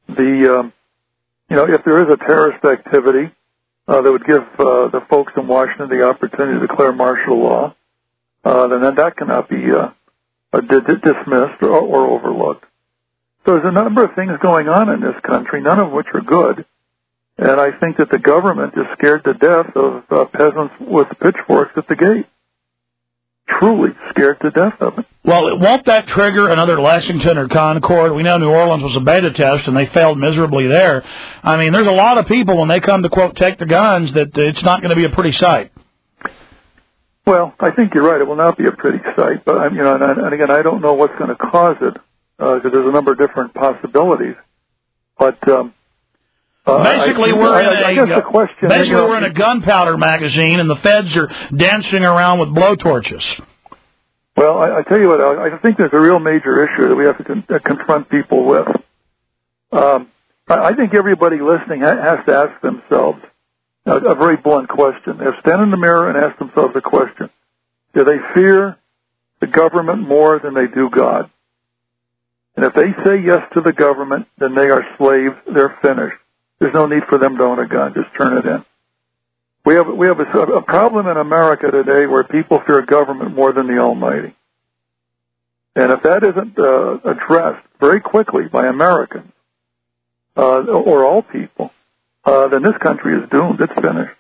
[SPEAKER 14] if there is a terrorist activity that would give the folks in Washington the opportunity to declare martial law, then that cannot be dismissed or overlooked. So there's a number of things going on in this country, none of which are good, and I think that the government is scared to death of peasants with pitchforks at the gate. Truly scared to death of it.
[SPEAKER 2] Well, won't that trigger another Lexington or Concord? We know New Orleans was a beta test, and they failed miserably there. I mean, there's a lot of people, when they come to, quote, take the guns, that it's not going to be a pretty sight.
[SPEAKER 14] Well, I think you're right. It will not be a pretty sight. But, and again, I don't know what's going to cause it, because there's a number of different possibilities. But
[SPEAKER 2] basically, we're in a gunpowder magazine, and the feds are dancing around with blowtorches.
[SPEAKER 14] Well, I tell you what, I think there's a real major issue that we have to confront people with. I think everybody listening has to ask themselves a very blunt question. They have to stand in the mirror and ask themselves a question. Do they fear the government more than they do God? And if they say yes to the government, then they are slaves. They're finished. There's no need for them to own a gun. Just turn it in. We have a problem in America today where people fear government more than the Almighty. And if that isn't addressed very quickly by Americans or all people, then this country is doomed. It's finished.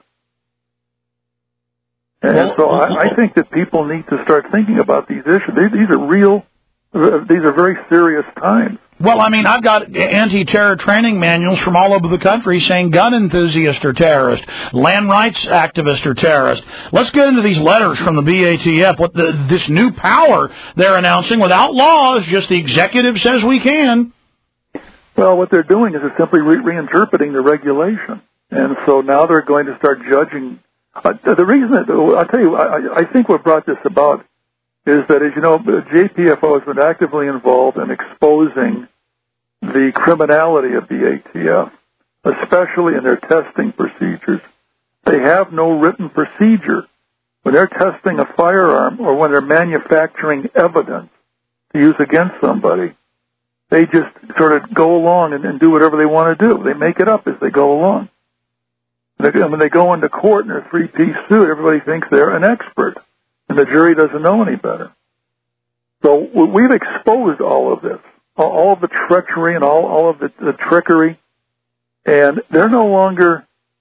[SPEAKER 14] And so I think that people need to start thinking about these issues. These are real. These are very serious times.
[SPEAKER 2] Well, I mean, I've got anti-terror training manuals from all over the country saying gun enthusiasts are terrorists, land rights activists are terrorists. Let's get into these letters from the BATF. What this new power they're announcing without laws, just the executive says we can.
[SPEAKER 14] Well, what they're doing is they're simply reinterpreting the regulation. And so now they're going to start judging. The reason I'll tell you, I think what brought this about is that, as you know, JPFO has been actively involved in exposing the criminality of the ATF, especially in their testing procedures. They have no written procedure. When they're testing a firearm or when they're manufacturing evidence to use against somebody, they just sort of go along and do whatever they want to do. They make it up as they go along. When they go into court in their three-piece suit, everybody thinks they're an expert. And the jury doesn't know any better. So we've exposed all of this, all of the treachery and all of the trickery, and they're no longer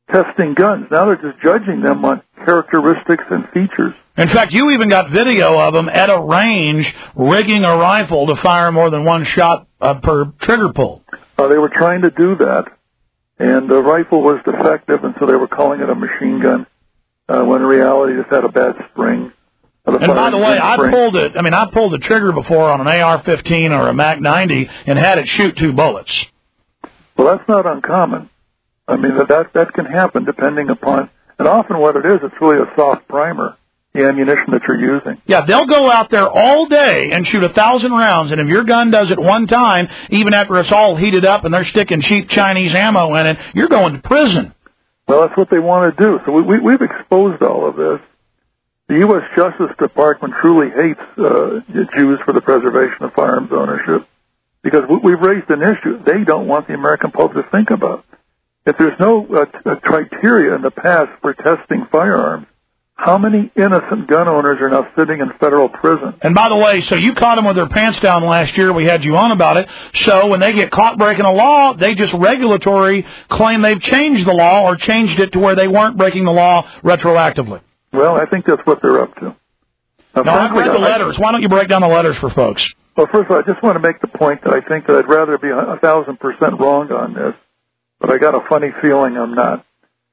[SPEAKER 14] testing guns. Now they're just judging them on characteristics and features.
[SPEAKER 2] In fact, you even got video of them at a range rigging a rifle to fire more than one shot per trigger pull.
[SPEAKER 14] They were trying to do that, and the rifle was defective, and so they were calling it a machine gun, when in reality it just had a bad spring.
[SPEAKER 2] And by the way, I pulled the trigger before on an AR-15 or a MAC-90 and had it shoot 2 bullets.
[SPEAKER 14] Well, that's not uncommon. I mean, that can happen depending upon, and often what it is, it's really a soft primer, the ammunition that you're using.
[SPEAKER 2] Yeah, they'll go out there all day and shoot 1,000 rounds, and if your gun does it one time, even after it's all heated up and they're sticking cheap Chinese ammo in it, you're going to prison.
[SPEAKER 14] Well, that's what they want to do. So we've exposed all of this. The U.S. Justice Department truly hates Jews for the preservation of firearms ownership because we've raised an issue they don't want the American public to think about. If there's no criteria in the past for testing firearms, how many innocent gun owners are now sitting in federal prison?
[SPEAKER 2] And by the way, so you caught them with their pants down last year. We had you on about it. So when they get caught breaking a law, they just regulatory claim they've changed the law or changed it to where they weren't breaking the law retroactively.
[SPEAKER 14] Well, I think that's what they're up to.
[SPEAKER 2] Now, I've read the letters. Why don't you break down the letters for folks?
[SPEAKER 14] Well, first of all, I just want to make the point that I think that I'd rather be 1,000% wrong on this, but I got a funny feeling I'm not.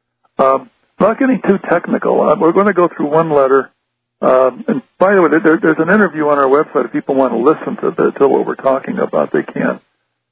[SPEAKER 14] Not getting too technical, we're going to go through one letter. And by the way, there's an interview on our website. If people want to listen to what we're talking about, they can.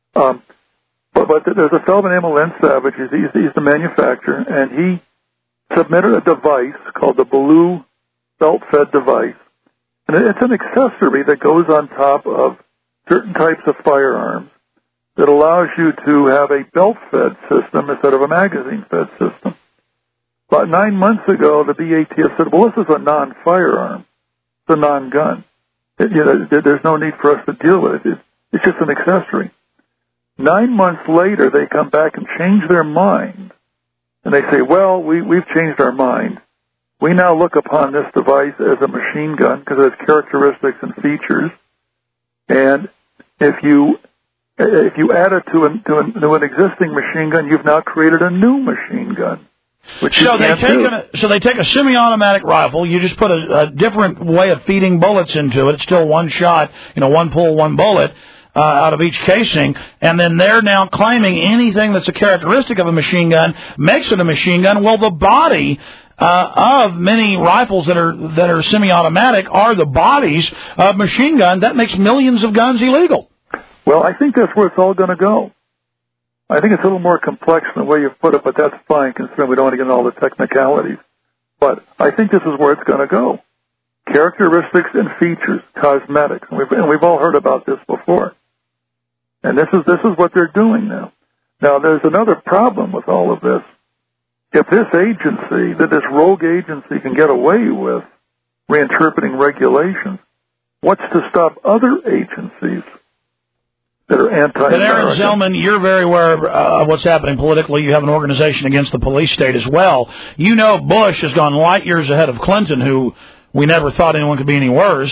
[SPEAKER 14] But there's a fellow named Len Savage. He's the manufacturer, and he submitted a device called the Baloo belt-fed device. And it's an accessory that goes on top of certain types of firearms that allows you to have a belt-fed system instead of a magazine-fed system. About 9 months ago, the BATF said, well, this is a non-firearm. It's a non-gun. There's no need for us to deal with it. It's just an accessory. 9 months later, they come back and change their mind. And they say, well, we've changed our mind. We now look upon this device as a machine gun because it has characteristics and features. And if you add it to an existing machine gun, you've now created a new machine gun.
[SPEAKER 2] So they take a semi-automatic rifle. You just put a different way of feeding bullets into it. It's still one shot, one pull, one bullet out of each casing. And then they're now claiming anything that's a characteristic of a machine gun makes it a machine gun. Well, the body of many rifles that are semi-automatic are the bodies of machine guns. That makes millions of guns illegal.
[SPEAKER 14] Well, I think that's where it's all going to go. I think it's a little more complex than the way you've put it, but that's fine considering we don't want to get into all the technicalities. But I think this is where it's going to go. Characteristics and features, cosmetics. And we've all heard about this before. And this is what they're doing now. Now, there's another problem with all of this. If this rogue agency can get away with reinterpreting regulations, what's to stop other agencies that are anti-American?
[SPEAKER 2] But Aaron Zellman, you're very aware of what's happening politically. You have an organization against the police state as well. You know Bush has gone light years ahead of Clinton, who we never thought anyone could be any worse,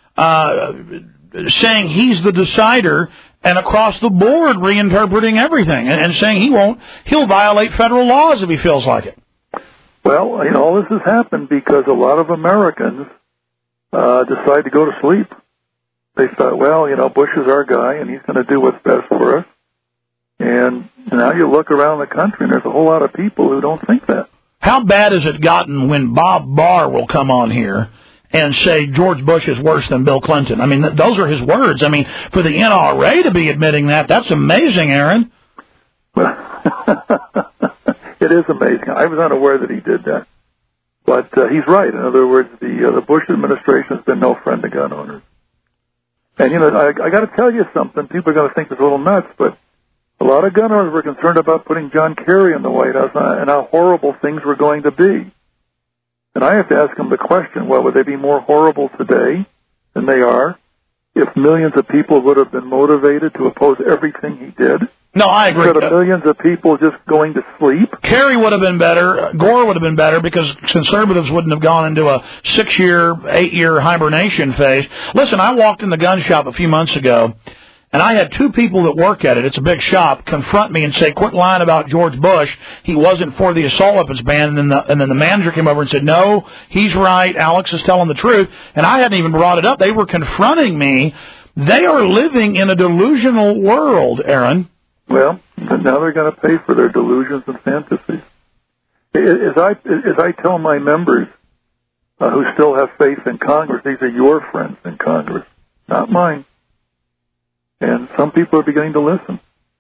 [SPEAKER 2] saying he's the decider and across the board reinterpreting everything and saying he'll violate federal laws if he feels like it.
[SPEAKER 14] Well, all this has happened because a lot of Americans decide to go to sleep. They thought, well, Bush is our guy, and he's going to do what's best for us. And now you look around the country, and there's a whole lot of people who don't think that.
[SPEAKER 2] How bad has it gotten when Bob Barr will come on here and say George Bush is worse than Bill Clinton? I mean, those are his words. I mean, for the NRA to be admitting that's amazing, Aaron.
[SPEAKER 14] Well, it is amazing. I was unaware that he did that. But he's right. In other words, the Bush administration has been no friend to gun owners. And, I got to tell you something. People are going to think it's a little nuts, but a lot of gun owners were concerned about putting John Kerry in the White House and how horrible things were going to be. And I have to ask them the question, well, would they be more horrible today than they are if millions of people would have been motivated to oppose everything he did?
[SPEAKER 2] No, I agree.
[SPEAKER 14] Instead of millions of people just going to sleep?
[SPEAKER 2] Kerry would have been better. Gore would have been better because conservatives wouldn't have gone into a 6-year, 8-year hibernation phase. Listen, I walked in the gun shop a few months ago, And I had two people that work at it, it's a big shop, confront me and say, quit lying about George Bush. He wasn't for the assault weapons ban. And then the manager came over and said, no, he's right. Alex is telling the truth. And I hadn't even brought it up. They were confronting me. They are living in a delusional world, Aaron.
[SPEAKER 14] Well, now they're going to pay for their delusions and fantasies. As I tell my members who still have faith in Congress, these are your friends in Congress, not mine. And some people are beginning to listen.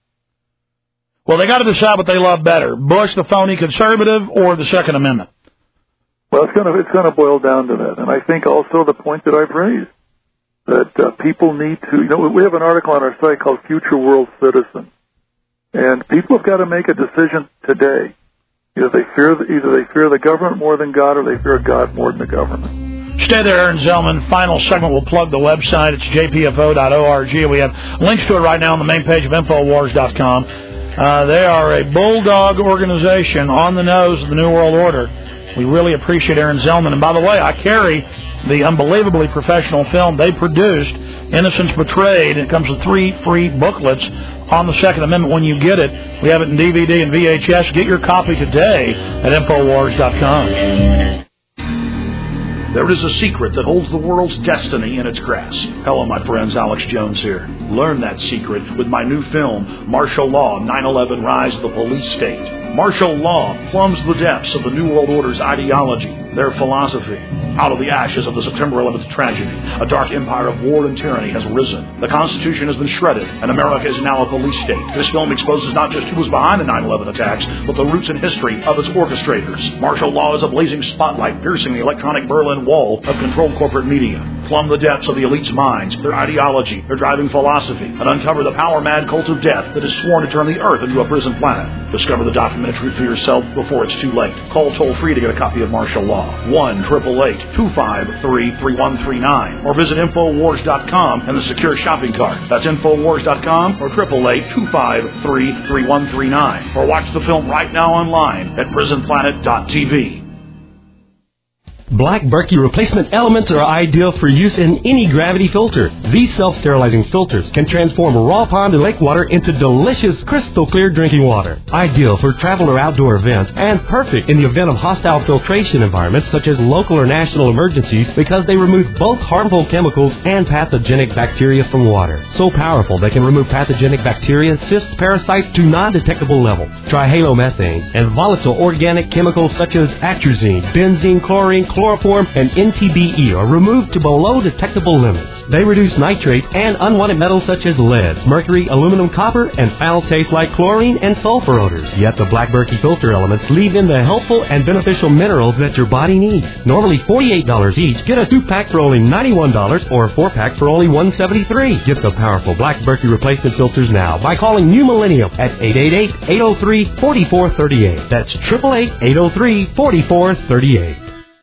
[SPEAKER 2] Well, they got to decide what they love better: Bush, the phony conservative, or the Second Amendment.
[SPEAKER 14] Well, it's going to boil down to that. And I think also the point that I've raised, that people need to, we have an article on our site called Future World Citizen. And people have got to make a decision today. Either they fear the government more than God, or they fear God more than the government.
[SPEAKER 2] Stay there, Aaron Zellman. Final segment, we'll plug the website. It's jpfo.org. We have links to it right now on the main page of Infowars.com. They are a bulldog organization on the nose of the New World Order. We really appreciate Aaron Zellman. And by the way, I carry the unbelievably professional film they produced, Innocence Betrayed. It comes with 3 free booklets on the Second Amendment when you get it. We have it in DVD and VHS. Get your copy today at Infowars.com. There is a secret that holds the world's destiny in its grasp. Hello, my friends. Alex Jones here. Learn that secret with my new film, Martial Law, 9/11 Rise of the Police State. Martial law plumbs the depths of the New World Order's ideology, their philosophy. Out of the ashes of the September 11th tragedy, a dark empire of war and tyranny has risen. The Constitution has been shredded, and America is now a police state. This film exposes not just who was behind the 9/11 attacks, but the roots and history of its orchestrators. Martial law is a blazing spotlight piercing the electronic Berlin Wall of controlled corporate media. Plumb the depths of the elite's minds, their ideology, their driving philosophy, and uncover the power-mad cult of death that is sworn to turn the earth into a prison planet. Discover the documentary for yourself before it's too late. Call toll-free to get a copy of Martial Law, 1-888-253-3139, or visit Infowars.com and the secure shopping cart. That's Infowars.com or 888-253-3139. Or watch the film right now online at PrisonPlanet.tv.
[SPEAKER 15] Black Berkey replacement elements are ideal for use in any gravity filter. These self-sterilizing filters can transform raw pond and lake water into delicious, crystal clear drinking water. Ideal for travel or outdoor events, and perfect in the event of hostile filtration environments such as local or national emergencies, because they remove both harmful chemicals and pathogenic bacteria from water. So powerful they can remove pathogenic bacteria, cysts, parasites to non-detectable levels. Trihalomethanes and volatile organic chemicals such as atrazine, benzene, chlorine, chloroform, and NTBE are removed to below detectable limits. They reduce nitrate and unwanted metals such as lead, mercury, aluminum, copper, and foul taste like chlorine and sulfur odors. Yet the Black Berkey filter elements leave in the helpful and beneficial minerals that your body needs. Normally $48 each, get a 2-pack for only $91 or a 4-pack for only $173. Get the powerful Black Berkey replacement filters now by calling New Millennium at 888-803-4438. That's 888-803-4438.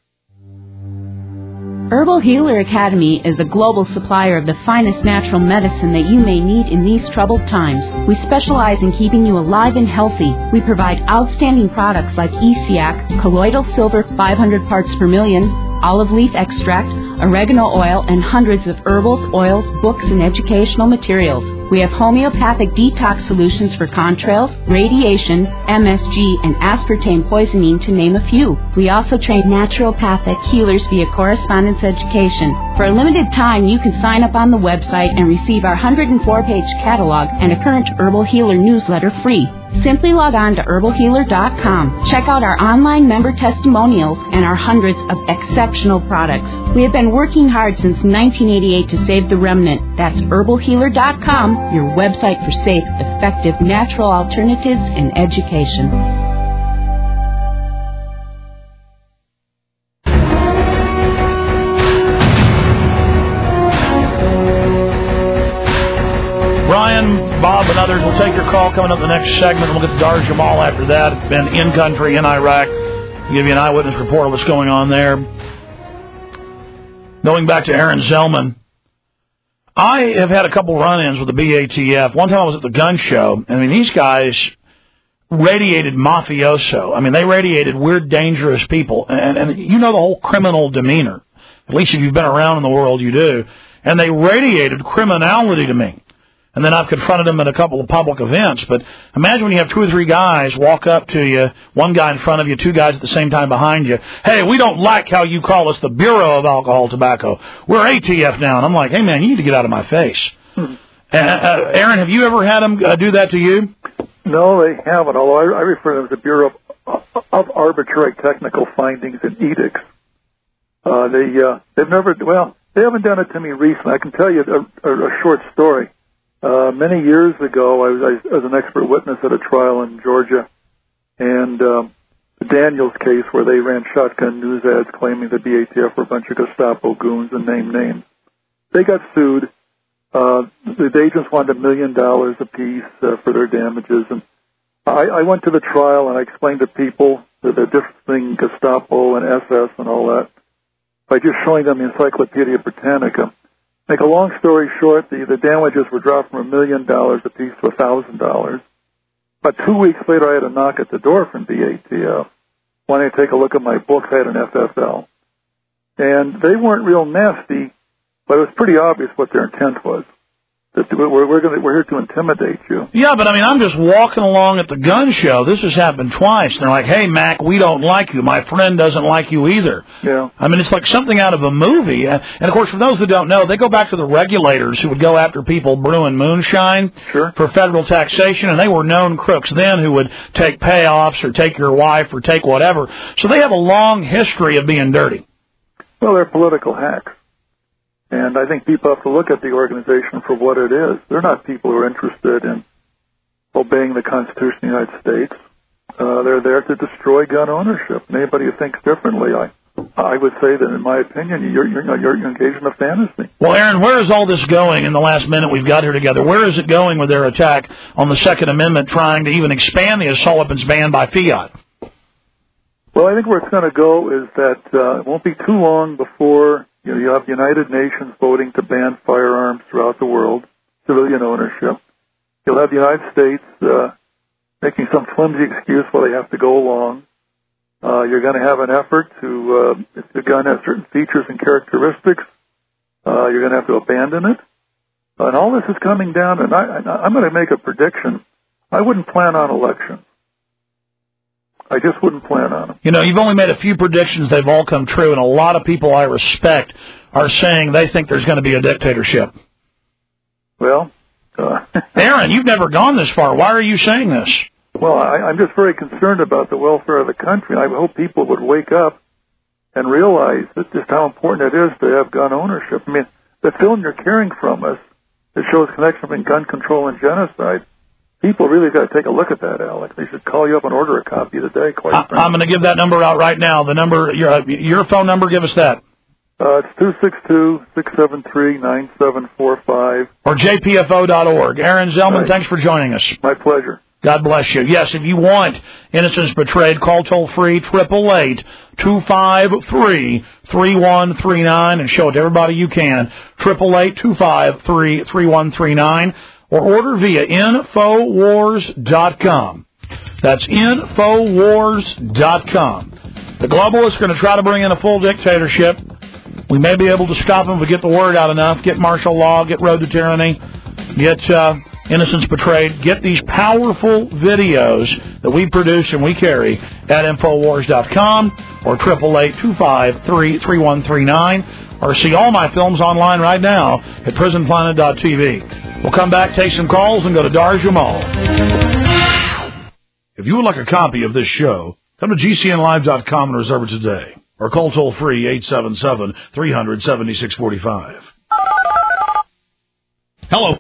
[SPEAKER 16] Herbal Healer Academy is a global supplier of the finest natural medicine that you may need in these troubled times. We specialize in keeping you alive and healthy. We provide outstanding products like ESIAC, colloidal silver 500 parts per million, olive leaf extract, oregano oil, and hundreds of herbals, oils, books, and educational materials. We have homeopathic detox solutions for contrails, radiation, MSG, and aspartame poisoning, to name a few. We also train naturopathic healers via correspondence education. For a limited time, you can sign up on the website and receive our 104-page catalog and a current Herbal Healer newsletter free. Simply log on to herbalhealer.com. Check out our online member testimonials and our hundreds of exceptional products. We have been working hard since 1988 to save the remnant. That's herbalhealer.com, your website for safe, effective, natural alternatives and education.
[SPEAKER 2] Brian, Bob, and others will take your call coming up in the next segment. We'll get to Dar Jamal after that. It's been in country, in Iraq. I'll give you an eyewitness report of what's going on there. Going back to Aaron Zellman, I have had a couple run-ins with the BATF. One time I was at the gun show. I mean, these guys radiated mafioso. I mean, they radiated weird, dangerous people. And you know the whole criminal demeanor. At least if you've been around in the world, you do. And they radiated criminality to me. And then I've confronted them at a couple of public events. But imagine when you have 2 or 3 guys walk up to you, one guy in front of you, 2 guys at the same time behind you. Hey, we don't like how you call us the Bureau of Alcohol and Tobacco. We're ATF now. And I'm like, hey, man, you need to get out of my face. Aaron, have you ever had them do that to you?
[SPEAKER 14] No, they haven't, although I refer to them as the Bureau of Arbitrary Technical Findings and Edicts. They've never, well, they haven't done it to me recently. I can tell you a short story. Many years ago, I was an expert witness at a trial in Georgia, and the Daniels case where they ran shotgun news ads claiming the BATF were a bunch of Gestapo goons and named names. They got sued. The agents wanted $1 million apiece for their damages, and I went to the trial and I explained to people the difference between Gestapo and SS and all that by just showing them the Encyclopedia Britannica. Make a long story short, the damages were dropped from $1 million apiece to $1,000. About 2 weeks later, I had a knock at the door from BATF wanting to take a look at my books. I had an FFL, and they weren't real nasty, but it was pretty obvious what their intent was. That we're here to intimidate you.
[SPEAKER 2] Yeah, but I mean, I'm just walking along at the gun show. This has happened twice. And they're like, hey, Mac, we don't like you. My friend doesn't like you either.
[SPEAKER 14] Yeah.
[SPEAKER 2] I mean, it's like something out of a movie. And, of course, for those that don't know, they go back to the regulators who would go after people brewing moonshine for federal taxation. And they were known crooks then who would take payoffs or take your wife or take whatever. So they have a long history of being dirty.
[SPEAKER 14] Well, they're political hacks. And I think people have to look at the organization for what it is. They're not people who are interested in obeying the Constitution of the United States. They're there to destroy gun ownership. And anybody who thinks differently, I would say that, in my opinion, you're engaged in a fantasy.
[SPEAKER 2] Well, Aaron, where is all this going in the last minute we've got here together? Where is it going with their attack on the Second Amendment, trying to even expand the assault weapons ban by fiat?
[SPEAKER 14] Well, I think where it's going to go is that it won't be too long before you have the United Nations voting to ban firearms throughout the world, civilian ownership. You'll have the United States making some flimsy excuse why they have to go along. You're going to have an effort to, if the gun has certain features and characteristics, you're going to have to abandon it. And all this is coming down, and I'm going to make a prediction. I wouldn't plan on elections. I just wouldn't plan on them.
[SPEAKER 2] You know, you've only made a few predictions. They've all come true, and a lot of people I respect are saying they think there's going to be a dictatorship.
[SPEAKER 14] Well,
[SPEAKER 2] Aaron, you've never gone this far. Why are you saying this?
[SPEAKER 14] Well, I'm just very concerned about the welfare of the country. I hope people would wake up and realize that just how important it is to have gun ownership. I mean, the film you're carrying from us that shows connection between gun control and genocide, people really got to take a look at that, Alex. They should call you up and order a copy today.
[SPEAKER 2] I'm going to give that number out right now. The number, your phone number, give us that.
[SPEAKER 14] It's 262-673-9745.
[SPEAKER 2] Or jpfo.org. Aaron Zellman, Thanks for joining us.
[SPEAKER 14] My pleasure.
[SPEAKER 2] God bless you. Yes, if you want Innocence Betrayed, call toll-free 888-253-3139 and show it to everybody you can. 888-253-3139. Or order via Infowars.com. That's Infowars.com. The globalists are going to try to bring in a full dictatorship. We may be able to stop them if we get the word out enough. Get martial law, get Road to Tyranny, get Innocence Betrayed. Get these powerful videos that we produce and we carry at Infowars.com or 888-253-3139. Or see all my films online right now at PrisonPlanet.tv. We'll come back, take some calls, and go to Dar Jamal. If you would like a copy of this show, come to GCNlive.com and reserve it today. Or call toll-free 877-300-7645. Hello.